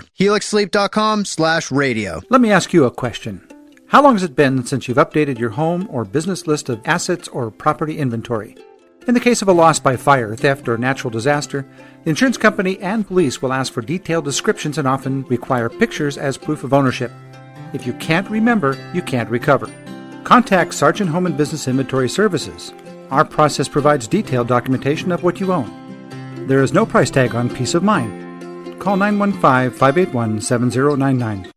Speaker 17: HelixSleep.com/radio.
Speaker 18: Let me ask you a question. How long has it been since you've updated your home or business list of assets or property inventory? In the case of a loss by fire, theft, or natural disaster, the insurance company and police will ask for detailed descriptions and often require pictures as proof of ownership. If you can't remember, you can't recover. Contact Sargent Home and Business Inventory Services. Our process provides detailed documentation of what you own. There is no price tag on peace of mind. Call 915-581-7099.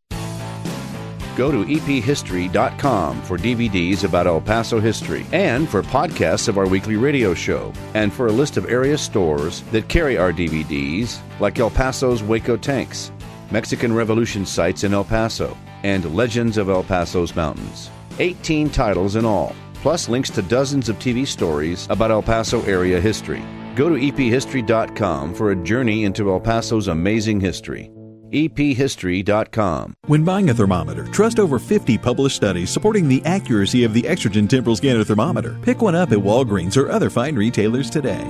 Speaker 2: Go to ephistory.com for DVDs about El Paso history and for podcasts of our weekly radio show and for a list of area stores that carry our DVDs like El Paso's Waco Tanks, Mexican Revolution sites in El Paso, and Legends of El Paso's Mountains. 18 titles in all, plus links to dozens of TV stories about El Paso area history. Go to ephistory.com for a journey into El Paso's amazing history. ephistory.com.
Speaker 19: When buying a thermometer, trust over 50 published studies supporting the accuracy of the Exergen Temporal Scanner thermometer. Pick one up at Walgreens or other fine retailers today.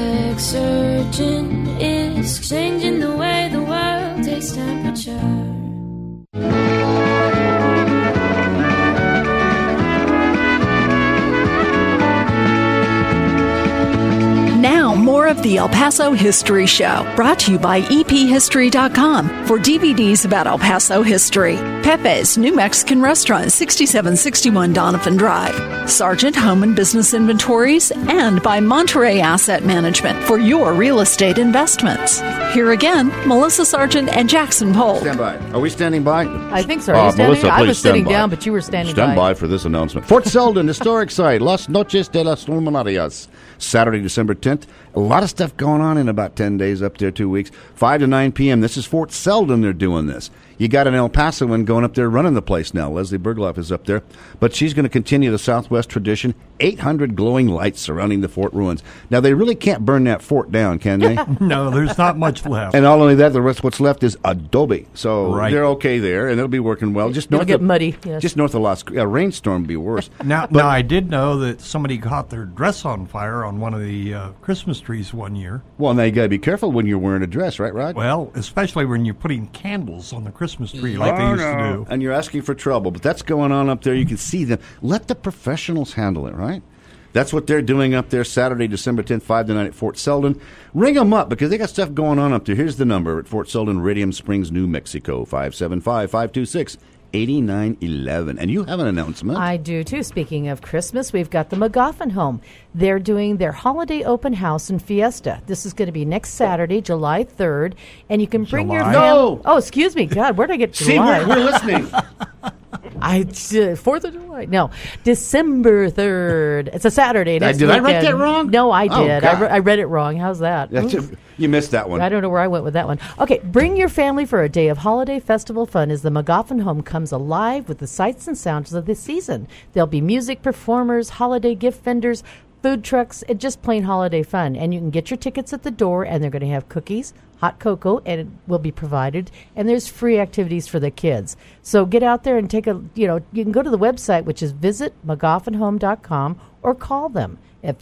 Speaker 20: Exergen is changing the way the world takes temperature.
Speaker 1: Now, more more of the El Paso History Show, brought to you by EPHistory.com for DVDs about El Paso history. Pepe's New Mexican Restaurant, 6761 Donovan Drive. Sargent Home and Business Inventories, and by Monterey Asset Management for your real estate investments. Here again, Melissa Sargent and Jackson Polk.
Speaker 2: Stand by. Are we standing by?
Speaker 3: I think so. Are you standing?
Speaker 2: Melissa,
Speaker 3: I was sitting
Speaker 2: by.
Speaker 3: down, but you were standing
Speaker 2: Stand by for this announcement. Fort Selden Historic Site, Las Noches de las Luminarias, Saturday, December 10th. A lot of stuff going on in about 10 days up there, 2 weeks. 5 to 9 p.m. This is Fort Selden they're doing this. You got an El Pasoan going up there running the place now. Leslie Bergloff is up there. But she's going to continue the Southwest tradition. 800 glowing lights surrounding the fort ruins. Now, they really can't burn that fort down, can they?
Speaker 4: No, there's not much left.
Speaker 2: And not only that, the rest what's left is adobe. So they're okay there, and it'll be working well. Just
Speaker 3: It'll get muddy. Yes.
Speaker 2: Just north of Las Creek. A rainstorm would be worse.
Speaker 4: Now, I did know that somebody caught their dress on fire on one of the Christmas trees one year.
Speaker 2: Well, now you got to be careful when you're wearing a dress, right, Rod?
Speaker 4: Well, especially when you're putting candles on the Christmas tree like they used to do.
Speaker 2: And you're asking for trouble, but that's going on up there. You can see them. Let the professionals handle it, right? That's what they're doing up there Saturday, December 10th, 5 to 9 at Fort Selden. Ring them up because they got stuff going on up there. Here's the number at Fort Selden, Radium Springs, New Mexico, 575-526-8911. And you have an announcement.
Speaker 3: I do, too. Speaking of Christmas, we've got the McGoffin Home. They're doing their holiday open house and fiesta. This is going to be next Saturday, July 3rd. And you can bring your family.
Speaker 2: No!
Speaker 3: Oh, excuse me. God, where did I get July?
Speaker 2: See, we're listening.
Speaker 3: 4th of July. No, December 3rd. It's a Saturday.
Speaker 2: Did I write that wrong?
Speaker 3: No, I did.
Speaker 2: God.
Speaker 3: I read it wrong. How's that?
Speaker 2: You missed that one.
Speaker 3: I don't know where I went with that one. Okay, bring your family for a day of holiday festival fun as the McGoffin Home comes alive with the sights and sounds of the season. There'll be music performers, holiday gift vendors, food trucks, and just plain holiday fun. And you can get your tickets at the door, and they're going to have cookies, hot cocoa, and it will be provided. And there's free activities for the kids. So get out there and take you can go to the website, which is visitmcgoffinhome.com, or call them at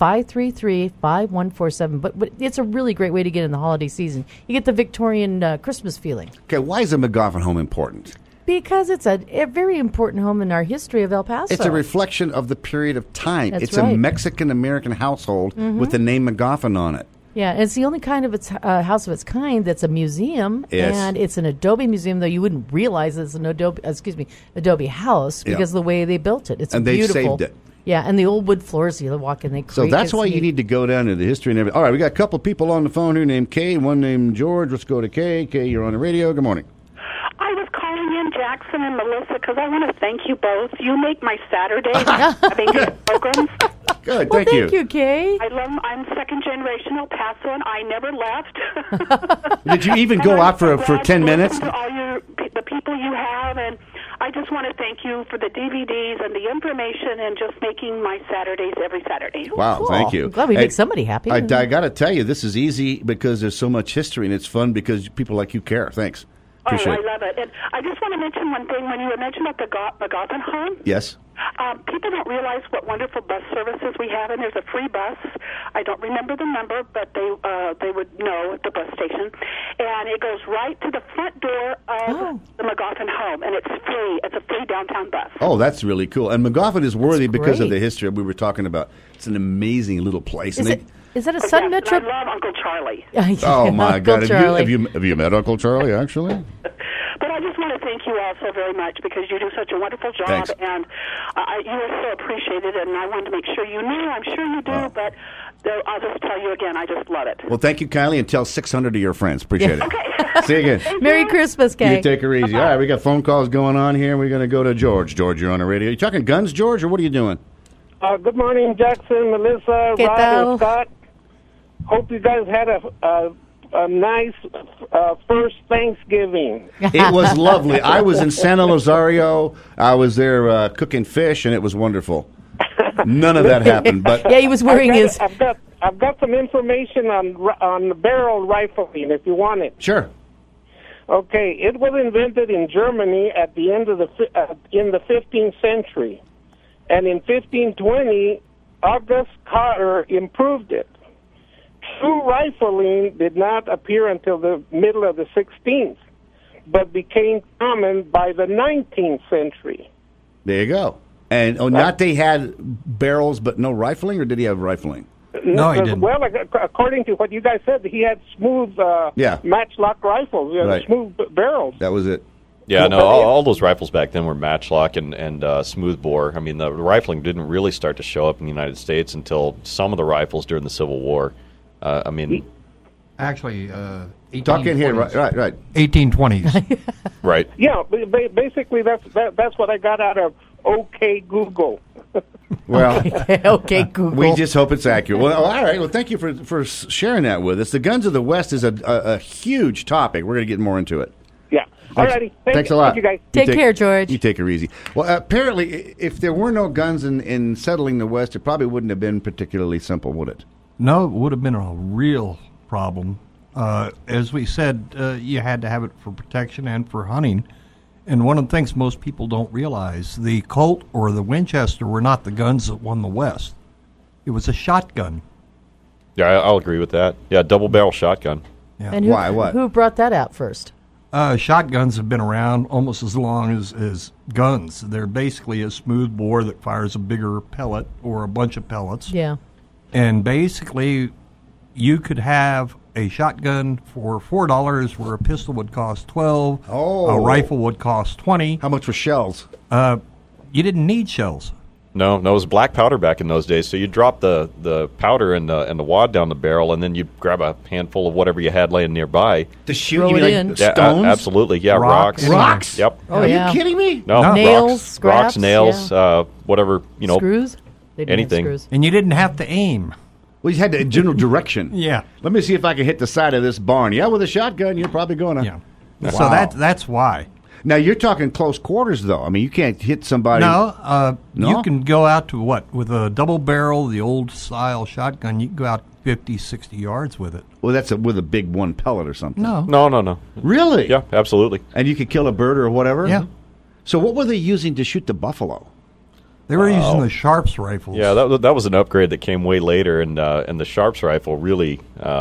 Speaker 3: 533-5147. But it's a really great way to get in the holiday season. You get the Victorian Christmas feeling.
Speaker 2: Okay, why is a McGoffin Home important?
Speaker 3: Because it's a very important home in our history of El Paso.
Speaker 2: It's a reflection of the period of time.
Speaker 3: That's
Speaker 2: it's
Speaker 3: right.
Speaker 2: a Mexican-American household with the name McGoffin on it.
Speaker 3: Yeah, and it's the only kind of its house of its kind that's a museum,
Speaker 2: yes.
Speaker 3: And it's an adobe museum, though you wouldn't realize it's an adobe house because of the way they built it. It's
Speaker 2: and
Speaker 3: beautiful.
Speaker 2: They saved it.
Speaker 3: Yeah, and the old wood floors, you walk in, they creak.
Speaker 2: So that's why you need to go down to the history and everything. All right, we got a couple of people on the phone here named Kay and one named George. Let's go to Kay. Kay, you're on the radio. Good morning.
Speaker 21: I was calling in Jackson and Melissa because I want to thank you both. You make my Saturday having these programs.
Speaker 2: Good,
Speaker 3: thank
Speaker 21: you.
Speaker 3: Thank you, Kay.
Speaker 21: I'm second generation El Paso, and I never left.
Speaker 2: Did you even go out for 10 minutes?
Speaker 21: To all the people you have, and I just want to thank you for the DVDs and the information and just making my Saturdays every Saturday.
Speaker 2: Wow,
Speaker 3: cool.
Speaker 2: Thank you.
Speaker 3: I'm glad we make somebody happy.
Speaker 2: I got to tell you, this is easy because there's so much history, and it's fun because people like you care. Thanks. Appreciate
Speaker 21: I love it. And I just want to mention one thing. When you were mentioning at the McGoffin Home,
Speaker 2: yes.
Speaker 21: People don't realize what wonderful bus services we have, and there's a free bus. I don't remember the number, but they would know at the bus station. And it goes right to the front door of the McGoffin Home, and it's free. It's a free downtown bus.
Speaker 2: Oh, that's really cool. And McGoffin is worthy because of
Speaker 3: great.
Speaker 2: the history we were talking about. It's an amazing little place.
Speaker 3: Is that a Sun Metro?
Speaker 21: I love Uncle Charlie.
Speaker 2: Oh, my
Speaker 3: Uncle
Speaker 2: God.
Speaker 3: Charlie.
Speaker 2: Have you met Uncle Charlie, actually?
Speaker 21: But I just want to thank you all so very much because you do such a wonderful job.
Speaker 2: Thanks.
Speaker 21: And you are so appreciated, and I wanted to make sure you knew. I'm sure you do, but I'll just tell you again, I just love it.
Speaker 2: Well, thank you, Kylie, and tell 600 of your friends. Appreciate it.
Speaker 21: Okay.
Speaker 2: See you again.
Speaker 3: Merry Christmas, Kay.
Speaker 2: You take her easy. All right, we got phone calls going on here. We're going to go to George. George, you're on the radio. You talking guns, George, or what are you doing?
Speaker 22: Good morning, Jackson, Melissa, Rod, and Scott. Hope you guys had a nice first Thanksgiving.
Speaker 2: It was lovely. I was in Santa Rosario. I was there cooking fish, and it was wonderful. None of that happened, but
Speaker 3: yeah, he was wearing
Speaker 22: I've got some information on barrel rifling if you want it.
Speaker 2: Sure.
Speaker 22: Okay, it was invented in Germany at the end of in the 15th century, and in 1520, August Carter improved it. True rifling did not appear until the middle of the 16th, but became common by the 19th century.
Speaker 2: There you go. And not they had barrels but no rifling, or did he have rifling?
Speaker 4: No, he didn't.
Speaker 22: Well, according to what you guys said, he had smooth matchlock rifles, smooth barrels.
Speaker 2: That was it.
Speaker 5: Yeah, no, all those rifles back then were matchlock and smooth bore. I mean, the rifling didn't really start to show up in the United States until some of the rifles during the Civil War.
Speaker 4: Actually,
Speaker 2: talk in here, right.
Speaker 4: 1820s.
Speaker 5: Right.
Speaker 22: Yeah, basically that's what I got out of OK Google.
Speaker 2: Well,
Speaker 3: okay, Google.
Speaker 2: We just hope it's accurate. Well, all right. Well, thank you for sharing that with us. The Guns of the West is a huge topic. We're going to get more into it.
Speaker 22: Yeah. All righty.
Speaker 2: Thanks a lot.
Speaker 22: Thank you, guys.
Speaker 3: Take care, George.
Speaker 2: You take her easy. Well, apparently, if there were no guns in settling the West, it probably wouldn't have been particularly simple, would it?
Speaker 4: No, it would have been a real problem. As we said, you had to have it for protection and for hunting. And one of the things most people don't realize, the Colt or the Winchester were not the guns that won the West. It was a shotgun.
Speaker 5: Yeah, I'll agree with that. Yeah, double-barrel shotgun.
Speaker 4: Yeah.
Speaker 3: And
Speaker 2: why? What?
Speaker 3: Who brought that out first?
Speaker 4: Shotguns have been around almost as long as guns. They're basically a smooth bore that fires a bigger pellet or a bunch of pellets.
Speaker 3: Yeah.
Speaker 4: And basically, you could have a shotgun for $4 where a pistol would cost $12.
Speaker 2: Oh.
Speaker 4: A rifle would cost $20.
Speaker 2: How much for shells?
Speaker 4: You didn't need shells.
Speaker 5: No, it was black powder back in those days. So you drop the powder and the wad down the barrel, and then you grab a handful of whatever you had laying nearby.
Speaker 2: To shoot,
Speaker 3: Throw
Speaker 2: you
Speaker 3: it
Speaker 2: mean
Speaker 3: in.
Speaker 2: like stones?
Speaker 5: Absolutely, yeah, rocks.
Speaker 2: Rocks?
Speaker 5: Yep.
Speaker 3: Oh,
Speaker 2: Are
Speaker 3: yeah.
Speaker 2: you kidding me?
Speaker 5: No,
Speaker 3: Nails,
Speaker 5: rocks,
Speaker 3: scraps,
Speaker 5: nails, whatever,
Speaker 3: Screws? They didn't have
Speaker 5: anything.
Speaker 3: screws.
Speaker 4: And you didn't have to aim.
Speaker 2: Well, you had the general direction.
Speaker 4: Yeah.
Speaker 2: Let me see if I can hit the side of this barn. Yeah, with a shotgun, you're probably going to.
Speaker 4: Yeah.
Speaker 2: Wow.
Speaker 4: So that's why.
Speaker 2: Now, you're talking close quarters, though. I mean, you can't hit somebody.
Speaker 4: No, you can go out to with a double barrel, the old style shotgun, you can go out 50, 60 yards with it.
Speaker 2: Well, that's with a big one pellet or something.
Speaker 4: No.
Speaker 2: Really?
Speaker 5: Yeah, absolutely.
Speaker 2: And you could kill a bird or whatever?
Speaker 4: Yeah.
Speaker 2: So what were they using to shoot the buffalo?
Speaker 4: They were using the Sharps rifles.
Speaker 5: Yeah, that was an upgrade that came way later, and the Sharps rifle really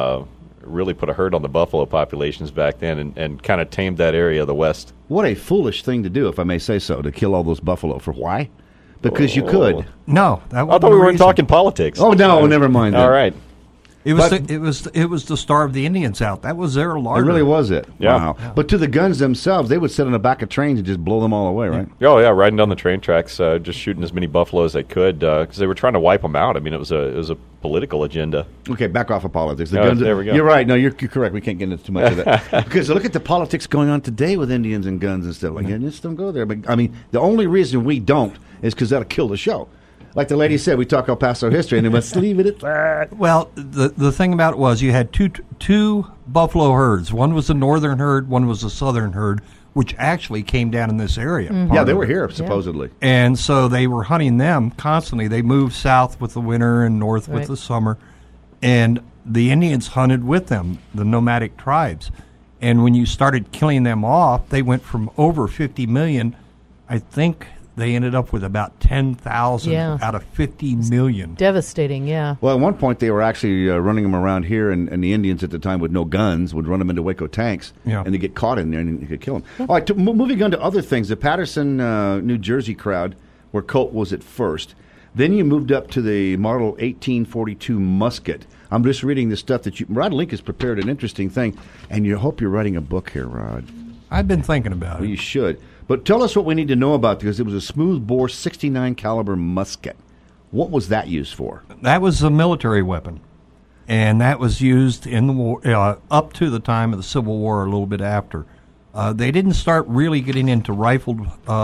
Speaker 5: put a hurt on the buffalo populations back then and kind of tamed that area of the West.
Speaker 2: What a foolish thing to do, if I may say so, to kill all those buffalo. For why? Because you could.
Speaker 4: No,
Speaker 5: I thought we weren't talking politics.
Speaker 2: Oh, no, never mind.
Speaker 5: All right.
Speaker 4: It was to starve the Indians out. That was their larder.
Speaker 2: It really was it.
Speaker 5: Yeah.
Speaker 2: Wow. Yeah. But to the guns themselves, they would sit on the back of trains and just blow them all away, right?
Speaker 5: Oh yeah, riding down the train tracks, just shooting as many buffalo as they could because they were trying to wipe them out. I mean, it was a political agenda.
Speaker 2: Okay, back off of politics.
Speaker 5: There we go.
Speaker 2: You're right. No, you're correct. We can't get into too much of that because look at the politics going on today with Indians and guns and stuff like that. Just don't go there. But I mean, the only reason we don't is because that'll kill the show. Like the lady said, we talk El Paso history, and they must leave it at that.
Speaker 4: Well, the thing about it was you had two buffalo herds. One was the northern herd, one was the southern herd, which actually came down in this area.
Speaker 2: Mm-hmm. Yeah, they were here, supposedly.
Speaker 4: And so they were hunting them constantly. They moved south with the winter and north with the summer. And the Indians hunted with them, the nomadic tribes. And when you started killing them off, they went from over 50 million, I think they ended up with about 10,000 out of 50 million.
Speaker 3: Devastating, yeah.
Speaker 2: Well, at one point they were actually running them around here, and the Indians at the time with no guns would run them into Waco tanks, and they get caught in there and you could kill them. All right, moving on to other things. The Patterson, New Jersey crowd, where Colt was at first. Then you moved up to the Model 1842 musket. I'm just reading the stuff that Rod Link has prepared an interesting thing, and you hope you're writing a book here, Rod.
Speaker 4: I've been thinking about it.
Speaker 2: You should. But tell us what we need to know about, because it was a smooth-bore 69 caliber musket. What was that used for?
Speaker 4: That was a military weapon, and that was used in the war up to the time of the Civil War, a little bit after. They didn't start really getting into rifled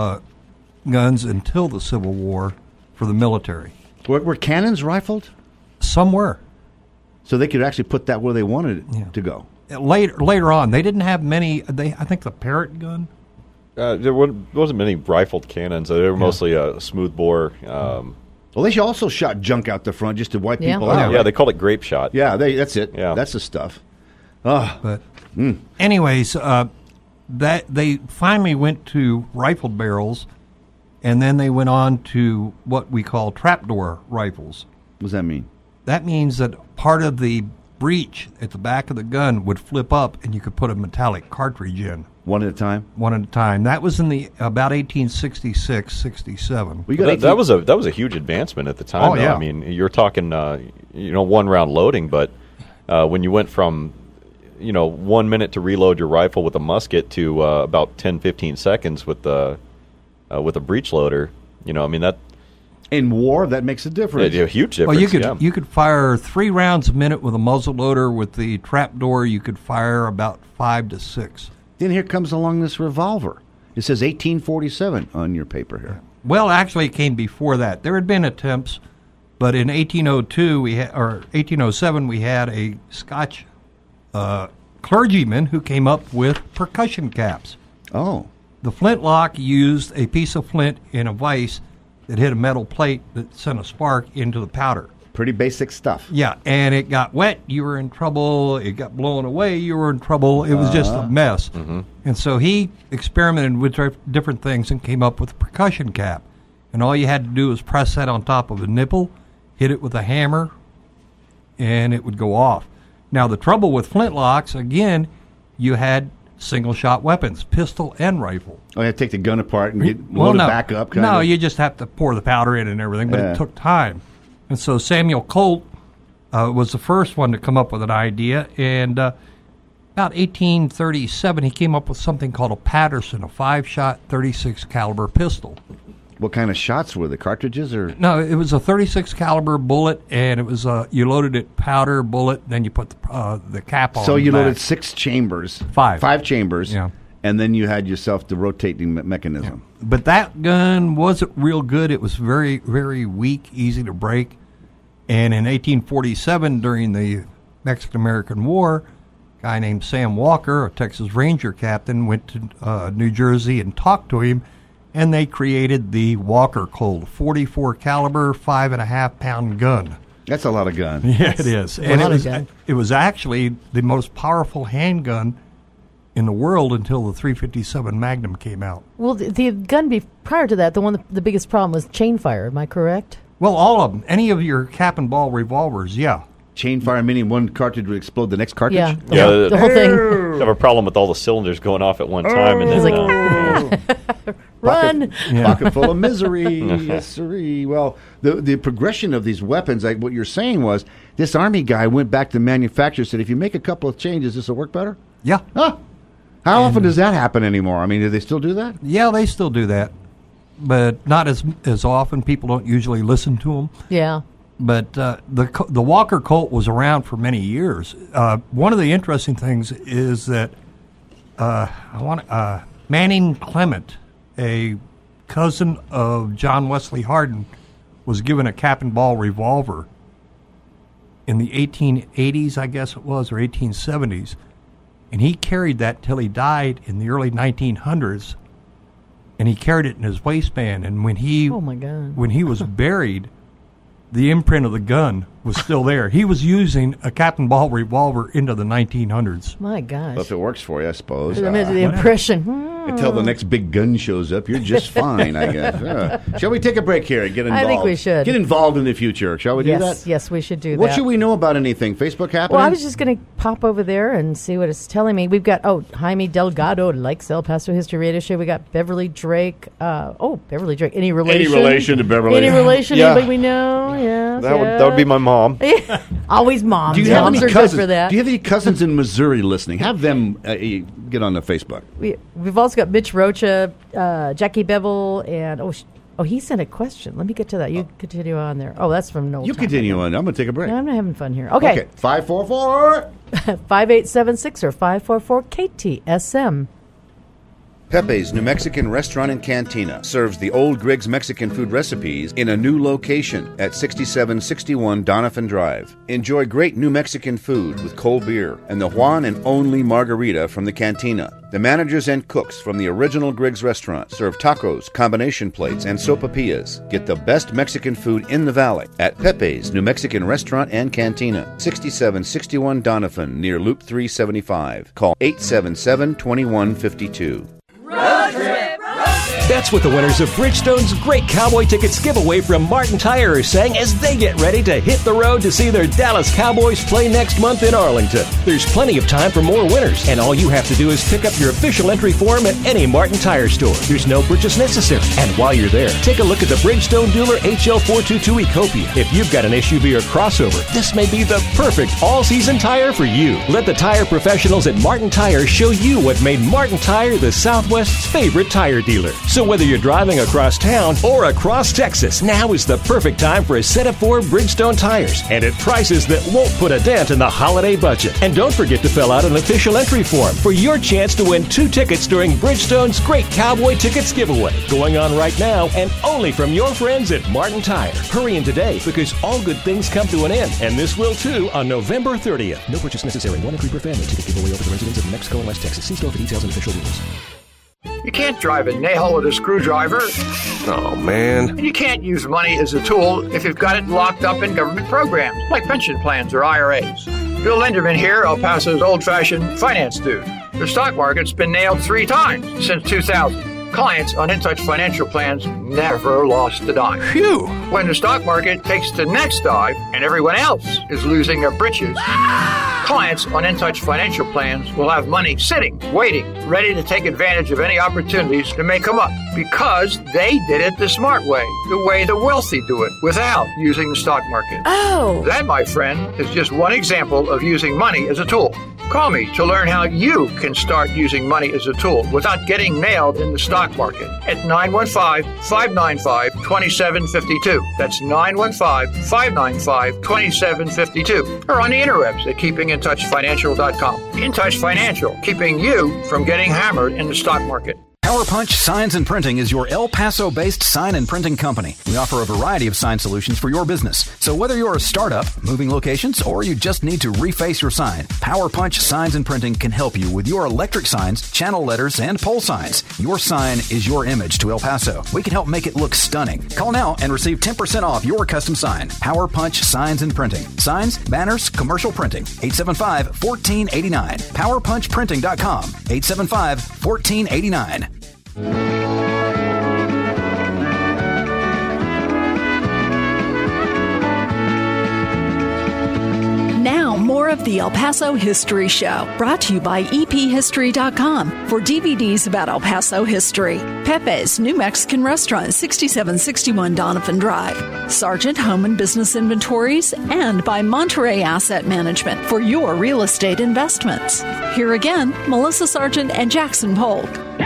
Speaker 4: guns until the Civil War for the military.
Speaker 2: Were cannons rifled?
Speaker 4: Some were.
Speaker 2: So they could actually put that where they wanted it to go.
Speaker 4: Later on, they didn't have many. I think the Parrott gun.
Speaker 5: There wasn't many rifled cannons. They were mostly a smooth bore.
Speaker 2: Well, they also shot junk out the front just to wipe people out.
Speaker 5: Yeah, they called it grape shot.
Speaker 2: Yeah, that's it.
Speaker 5: Yeah.
Speaker 2: That's the stuff.
Speaker 4: Anyways, that they finally went to rifled barrels, and then they went on to what we call trapdoor rifles.
Speaker 2: What does that mean? That
Speaker 4: means that part of the breech at the back of the gun would flip up, and you could put a metallic cartridge in.
Speaker 2: One at a time?
Speaker 4: One at a time. That was in about 1866, 67.
Speaker 5: That was a huge advancement at the time.
Speaker 4: Oh, yeah.
Speaker 5: I mean, you're talking one round loading, but when you went from 1 minute to reload your rifle with a musket to about 10-15 seconds with a breech loader, that
Speaker 2: in war that makes a difference.
Speaker 5: A huge difference.
Speaker 4: Well, you could fire 3 rounds a minute with a muzzle loader. With the trapdoor, you could fire about 5 to 6.
Speaker 2: Then here comes along this revolver. It says 1847 on your paper here.
Speaker 4: Well, actually, it came before that. There had been attempts, but in 1807 we had a Scotch clergyman who came up with percussion caps.
Speaker 2: Oh.
Speaker 4: The flintlock used a piece of flint in a vise that hit a metal plate that sent a spark into the powder.
Speaker 2: Pretty basic stuff.
Speaker 4: Yeah, and it got wet, you were in trouble. It got blown away, you were in trouble. It was just a mess.
Speaker 5: Mm-hmm.
Speaker 4: And so he experimented with different things and came up with a percussion cap. And all you had to do was press that on top of a nipple, hit it with a hammer, and it would go off. Now, the trouble with flintlocks, again, you had single-shot weapons, pistol and rifle.
Speaker 2: Oh, you had to take the gun apart and load it back up?
Speaker 4: You just have to pour the powder in and everything, but it took time. And so Samuel Colt was the first one to come up with an idea, and about 1837 he came up with something called a Patterson, a 5-shot 36 caliber pistol.
Speaker 2: What kind of shots were the cartridges or?
Speaker 4: No, it was a 36 caliber bullet, and it was you loaded it powder, bullet, then you put the cap on.
Speaker 2: So you loaded 6 chambers, 5 chambers, and then you had yourself the rotating mechanism.
Speaker 4: Yeah. But that gun wasn't real good. It was very, very weak, easy to break. And in 1847, during the Mexican-American War, a guy named Sam Walker, a Texas Ranger captain, went to New Jersey and talked to him. And they created the Walker Colt, 44 caliber, 5.5-pound gun.
Speaker 2: That's a lot of gun.
Speaker 4: Yeah, it is. And it was actually the most powerful handgun in the world until the .357 Magnum came out.
Speaker 3: Well, the gun prior to that, the biggest problem was chain fire. Am I correct?
Speaker 4: Well, all of them. Any of your cap and ball revolvers, yeah.
Speaker 2: Chain fire, meaning one cartridge would explode the next cartridge?
Speaker 3: Yeah, the whole thing.
Speaker 5: You have a problem with all the cylinders going off at one time. And then,
Speaker 3: run!
Speaker 2: Pocket full of misery. Yes, sirree. Well, the progression of these weapons, like what you're saying was, this Army guy went back to the manufacturer and said, if you make a couple of changes, this will work better?
Speaker 4: Yeah.
Speaker 2: Huh. How often does that happen anymore? I mean, do they still do that?
Speaker 4: Yeah, they still do that. But not as often. People don't usually listen to them.
Speaker 3: Yeah.
Speaker 4: But the Walker Colt was around for many years. One of the interesting things is that Manning Clement, a cousin of John Wesley Hardin, was given a cap and ball revolver in the 1880s, I guess it was, or 1870s. And he carried that till he died in the early 1900s. And he carried it in his waistband. And when he was buried, the imprint of the gun was still there. He was using a cap and ball revolver into the 1900s.
Speaker 3: My gosh.
Speaker 2: Well, if it works for you, I suppose.
Speaker 3: The impression.
Speaker 2: Until the next big gun shows up, you're just fine, I guess. Shall we take a break here and get involved?
Speaker 3: I think we should.
Speaker 2: Get involved in the future. Shall we do that?
Speaker 3: Yes, we should do that.
Speaker 2: What should we know about anything? Facebook happening?
Speaker 3: Well, I was just going to pop over there and see what it's telling me. We've got, Jaime Delgado likes El Paso History Radio Show. We got Beverly Drake. Beverly Drake. Any relation?
Speaker 2: Any relation to Beverly?
Speaker 3: Any relation? Yeah. Anybody we know? Yeah.
Speaker 5: That would be my mom.
Speaker 3: Always moms.
Speaker 2: Do you have
Speaker 3: Moms
Speaker 2: any
Speaker 3: are
Speaker 2: cousins?
Speaker 3: good for that.
Speaker 2: Do you have any cousins in Missouri listening? Have them get on the Facebook.
Speaker 3: We've also got Mitch Rocha, Jackie Bevel, and he sent a question. Let me get to that. You continue on there. Oh, that's from Noel.
Speaker 2: You continue on. I'm going to take a break.
Speaker 3: No, I'm not having fun here. Okay.
Speaker 2: 544
Speaker 3: 5876 or 544 KTSM.
Speaker 2: Pepe's New Mexican Restaurant and Cantina serves the old Griggs Mexican food recipes in a new location at 6761 Doniphan Drive. Enjoy great New Mexican food with cold beer and the one and only margarita from the cantina. The managers and cooks from the original Griggs restaurant serve tacos, combination plates, and sopapillas. Get the best Mexican food in the valley at Pepe's New Mexican Restaurant and Cantina, 6761 Doniphan, near Loop 375. Call 877-2152.
Speaker 6: Road trip, road trip. That's what the winners of Bridgestone's Great Cowboy Tickets giveaway from Martin Tire are saying as they get ready to hit the road to see their Dallas Cowboys play next month in Arlington. There's plenty of time for more winners, and all you have to do is pick up your official entry form at any Martin Tire store. There's no purchase necessary. And while you're there, take a look at the Bridgestone Dueler HL422 Ecopia. If you've got an SUV or crossover, this may be the perfect all-season tire for you. Let the tire professionals at Martin Tire show you what made Martin Tire the Southwest's favorite tire dealer. So whether you're driving across town or across Texas, now is the perfect time for a set of 4 Bridgestone tires, and at prices that won't put a dent in the holiday budget. And don't forget to fill out an official entry form for your chance to win 2 tickets during Bridgestone's Great Cowboy Tickets giveaway, going on right now and only from your friends at Martin Tire. Hurry in today, because all good things come to an end, and this will too on November 30th. No purchase necessary. 1 entry per family. Ticket giveaway over the residents of New Mexico and West Texas. See store for details and official rules.
Speaker 7: You can't drive a nail with a screwdriver.
Speaker 23: Oh, man.
Speaker 7: And you can't use money as a tool if you've got it locked up in government programs, like pension plans or IRAs. Bill Linderman here, El Paso's old-fashioned finance dude. The stock market's been nailed 3 times since 2000. Clients on InTouch financial plans never lost a dime.
Speaker 23: Phew!
Speaker 7: When the stock market takes the next dive and everyone else is losing their britches, clients on InTouch financial plans will have money sitting, waiting, ready to take advantage of any opportunities that may come up, because they did it the smart way, the way the wealthy do it, without using the stock market.
Speaker 1: Oh!
Speaker 7: That, my friend, is just one example of using money as a tool. Call me to learn how you can start using money as a tool without getting nailed in the stock market at 915-595-2752. That's 915-595-2752. Or on the interwebs at keepingintouchfinancial.com. InTouch Financial, keeping you from getting hammered in the stock market.
Speaker 8: Power Punch Signs and Printing is your El Paso-based sign and printing company. We offer a variety of sign solutions for your business. So whether you're a startup, moving locations, or you just need to reface your sign, Power Punch Signs and Printing can help you with your electric signs, channel letters, and pole signs. Your sign is your image to El Paso. We can help make it look stunning. Call now and receive 10% off your custom sign. Power Punch Signs and Printing. Signs, banners, commercial printing. 875-1489. PowerPunchPrinting.com. 875-1489.
Speaker 1: Now, more of the El Paso History Show, brought to you by EPHistory.com for DVDs about El Paso history. Pepe's New Mexican Restaurant, 6761 Donovan Drive. Sargent Home and Business Inventories, and by Monterey Asset Management for your real estate investments. Here again, Melissa Sargent and Jackson Polk.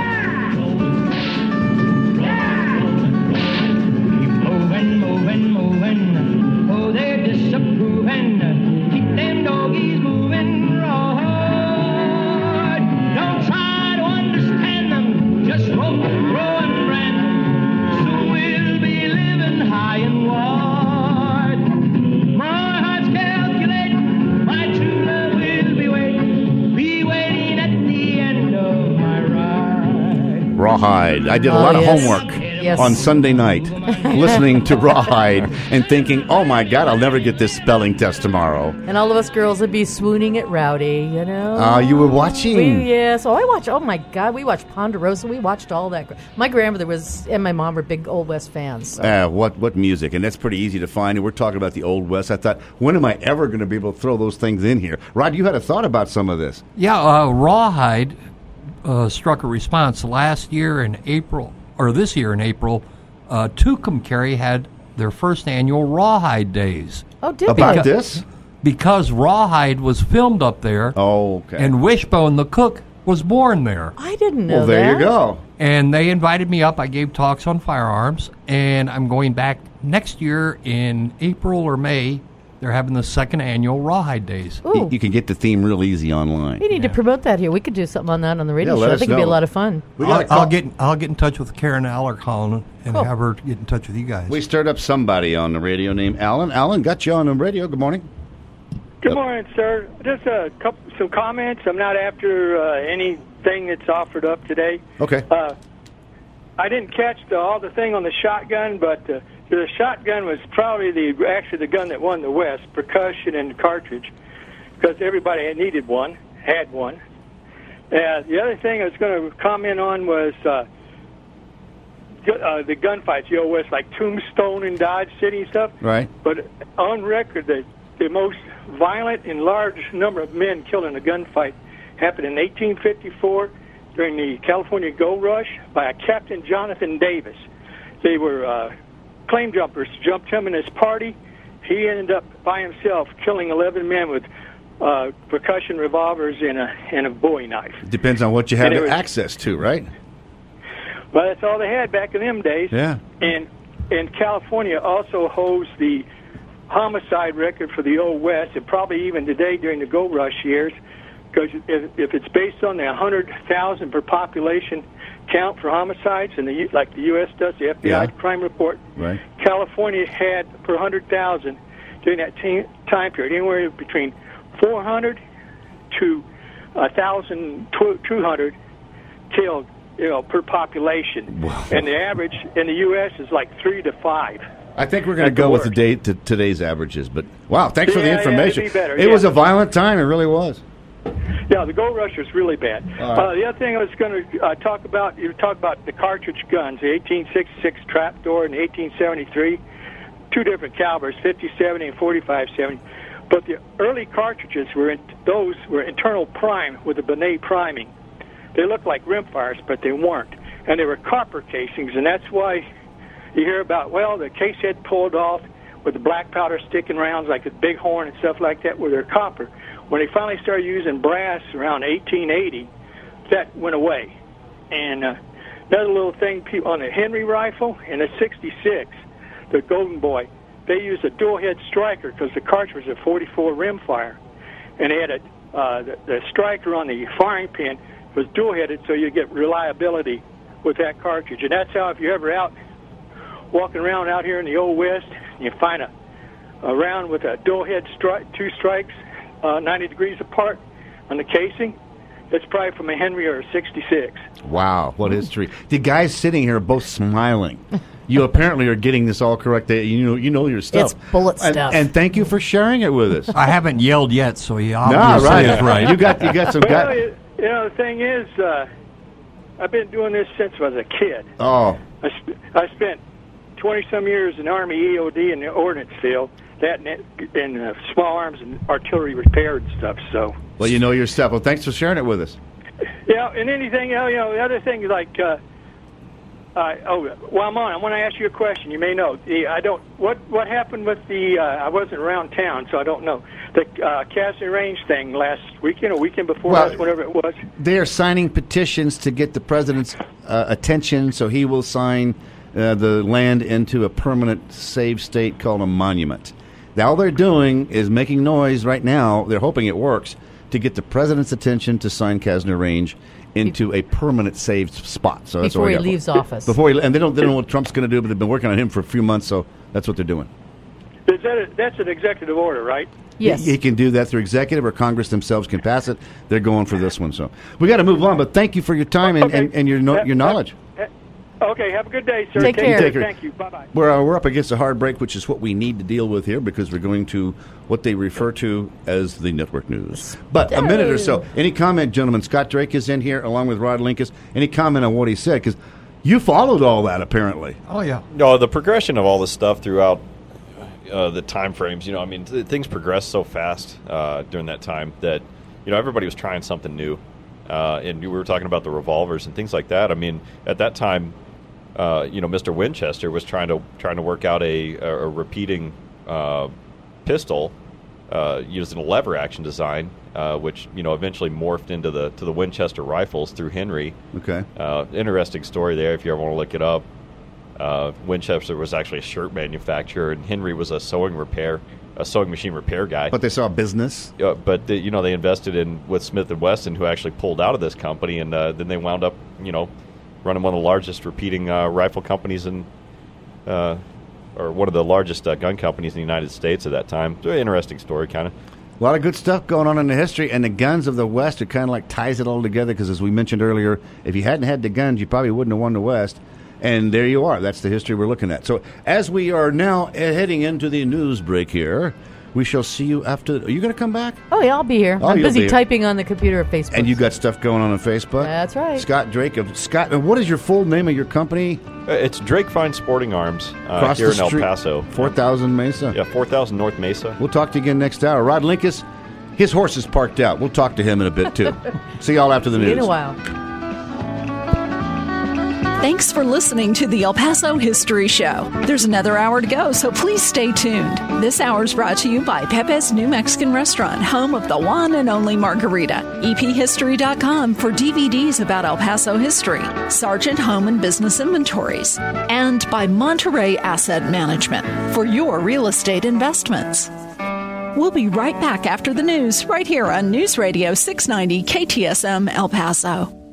Speaker 2: Rawhide. I did a lot of homework on Sunday night listening to Rawhide and thinking, oh my God, I'll never get this spelling test tomorrow.
Speaker 3: And all of us girls would be swooning at Rowdy, you know?
Speaker 2: You were watching?
Speaker 3: So I watched, oh my God, we watched Ponderosa, we watched all that. My grandmother and my mom were big Old West fans. So.
Speaker 2: What music? And that's pretty easy to find. And we're talking about the Old West. I thought, when am I ever going to be able to throw those things in here? Rod, you had a thought about some of this.
Speaker 4: Yeah, Rawhide struck a response last year in April, or this year in April. Tucumcari had their first annual Rawhide Days.
Speaker 3: Oh, did
Speaker 2: about this?
Speaker 4: Because Rawhide was filmed up there.
Speaker 2: Oh, okay.
Speaker 4: And Wishbone the cook was born there.
Speaker 3: I didn't know
Speaker 2: that. Well, there you go.
Speaker 4: And they invited me up. I gave talks on firearms, and I'm going back next year in April or May. They're having the second annual Rawhide Days.
Speaker 2: You can get the theme real easy online.
Speaker 3: We need to promote that here. We could do something on that on the radio show. I think it'd be a lot of fun.
Speaker 4: I'll get in touch with Karen Allercolin and have her get in touch with you guys.
Speaker 2: We stirred up somebody on the radio named Alan. Alan, got you on the radio. Good morning.
Speaker 24: Good morning, sir. Just some comments. I'm not after anything that's offered up today.
Speaker 2: Okay.
Speaker 24: I didn't catch all the thing on the shotgun, but the shotgun was probably actually the gun that won the West, percussion and cartridge, because everybody had one. The other thing I was going to comment on was the gunfights, the old West, like Tombstone and Dodge City and stuff.
Speaker 2: Right.
Speaker 24: But on record, the most violent and large number of men killed in a gunfight happened in 1854 during the California Gold Rush by a Captain Jonathan Davis. They were claim jumpers, jumped him and his party. He ended up by himself killing 11 men with percussion revolvers and a Bowie knife.
Speaker 2: It depends on what you have access to, right?
Speaker 24: Well, that's all they had back in them days.
Speaker 2: Yeah.
Speaker 24: And California also holds the homicide record for the Old West, and probably even today during the Gold Rush years, because if it's based on the 100,000 per population count for homicides, and like the U.S. does, the FBI crime report,
Speaker 2: right.
Speaker 24: California had per 100,000 during that time period anywhere between 400 to 1,200 killed, per population.
Speaker 2: Wow.
Speaker 24: And the average in the U.S. is like 3 to 5.
Speaker 2: I think we're going to go with today's averages, but wow, thanks for the information.
Speaker 24: It'd be better,
Speaker 2: it was a violent time, it really was.
Speaker 24: Yeah, the Gold Rush was really bad.
Speaker 2: Right.
Speaker 24: The other thing I was going to talk about, you talk about the cartridge guns, the 1866 trapdoor and the 1873, two different calibers, 50-70 and 45-70. But the early cartridges were internal prime with a Benet priming. They looked like rimfires, but they weren't, and they were copper casings, and that's why you hear about, the case head pulled off with the black powder sticking rounds like a bighorn and stuff like that, where they're copper. When they finally started using brass around 1880, that went away. And another little thing, on the Henry rifle and the 66, the Golden Boy, they used a dual-head striker because the cartridge was a 44 rimfire. And they had the striker on the firing pin was dual-headed, so you get reliability with that cartridge. And that's how, if you're ever out walking around out here in the Old West, you find a round with a dual-head two strikes, 90 degrees apart on the casing, it's probably from a Henry or a 66.
Speaker 2: Wow, what history. The guys sitting here are both smiling. You apparently are getting this all correct. You know your stuff.
Speaker 3: It's bullet stuff.
Speaker 2: And thank you for sharing it with us.
Speaker 4: I haven't yelled yet, so you obviously is right.
Speaker 2: You got some guys.
Speaker 24: The thing is, I've been doing this since I was a kid.
Speaker 2: Oh.
Speaker 24: I spent 20-some years in Army EOD in the ordnance field, that and small arms and artillery repair and stuff. So.
Speaker 2: Well, you know your stuff. Well, thanks for sharing it with us.
Speaker 24: Yeah, and anything, the other thing like, while I'm on, I want to ask you a question. You may know. What happened with the? I wasn't around town, so I don't know. The Castle Range thing last weekend or weekend before last, whatever it was.
Speaker 2: They are signing petitions to get the president's attention, so he will sign the land into a permanent saved state called a monument. Now, all they're doing is making noise right now. They're hoping it works to get the president's attention to sign Casner Range into a permanent saved spot. So that's
Speaker 3: before he leaves office.
Speaker 2: And they don't know what Trump's going to do, but they've been working on him for a few months, so that's what they're doing.
Speaker 24: That's an executive order, right?
Speaker 3: Yes.
Speaker 2: He can do that through executive, or Congress themselves can pass it. They're going for this one. So we got to move on, but thank you for your time and your knowledge.
Speaker 24: Okay, have a good day, sir.
Speaker 3: Take care.
Speaker 24: Thank you. Bye-bye.
Speaker 2: We're up against a hard break, which is what we need to deal with here, because we're going to what they refer to as the network news. But a minute or so. Any comment, gentlemen? Scott Drake is in here along with Rod Linkus. Any comment on what he said? Because you followed all that, apparently.
Speaker 4: Oh, yeah.
Speaker 5: No, the progression of all this stuff throughout the time frames, things progressed so fast during that time that, everybody was trying something new. And we were talking about the revolvers and things like that. I mean, at that time, Mr. Winchester was trying to work out a repeating pistol using a lever action design, which eventually morphed into the Winchester rifles through Henry.
Speaker 2: Okay.
Speaker 5: Interesting story there if you ever want to look it up. Winchester was actually a shirt manufacturer, and Henry was a sewing machine repair guy.
Speaker 2: But they saw business.
Speaker 5: But they invested with Smith & Wesson, who actually pulled out of this company, and then they wound up, running one of the largest repeating rifle companies or one of the largest gun companies in the United States at that time. Very interesting story, kind of.
Speaker 2: A lot of good stuff going on in the history, and the guns of the West are kind of like ties it all together, because as we mentioned earlier, if you hadn't had the guns, you probably wouldn't have won the West. And there you are. That's the history we're looking at. So as we are now heading into the news break here, we shall see you after. Are you going to come back?
Speaker 3: Oh, yeah, I'll be here. I'm busy typing on the computer at Facebook.
Speaker 2: And you got stuff going on Facebook?
Speaker 3: That's right.
Speaker 2: Scott Drake of Scott. And what is your full name of your company?
Speaker 5: It's Drake Fine Sporting Arms here in El Paso.
Speaker 2: 4000 Mesa?
Speaker 5: Yeah, 4000 North Mesa.
Speaker 2: We'll talk to you again next hour. Rod Linkus, his horse is parked out. We'll talk to him in a bit, too. See y'all after the news.
Speaker 3: In a while.
Speaker 1: Thanks for listening to the El Paso History Show. There's another hour to go, so please stay tuned. This hour's brought to you by Pepe's New Mexican Restaurant, home of the one and only margarita. EPHistory.com for DVDs about El Paso history. Sargent Home and Business Inventories. And by Monterey Asset Management for your real estate investments. We'll be right back after the news, right here on News Radio 690 KTSM El Paso.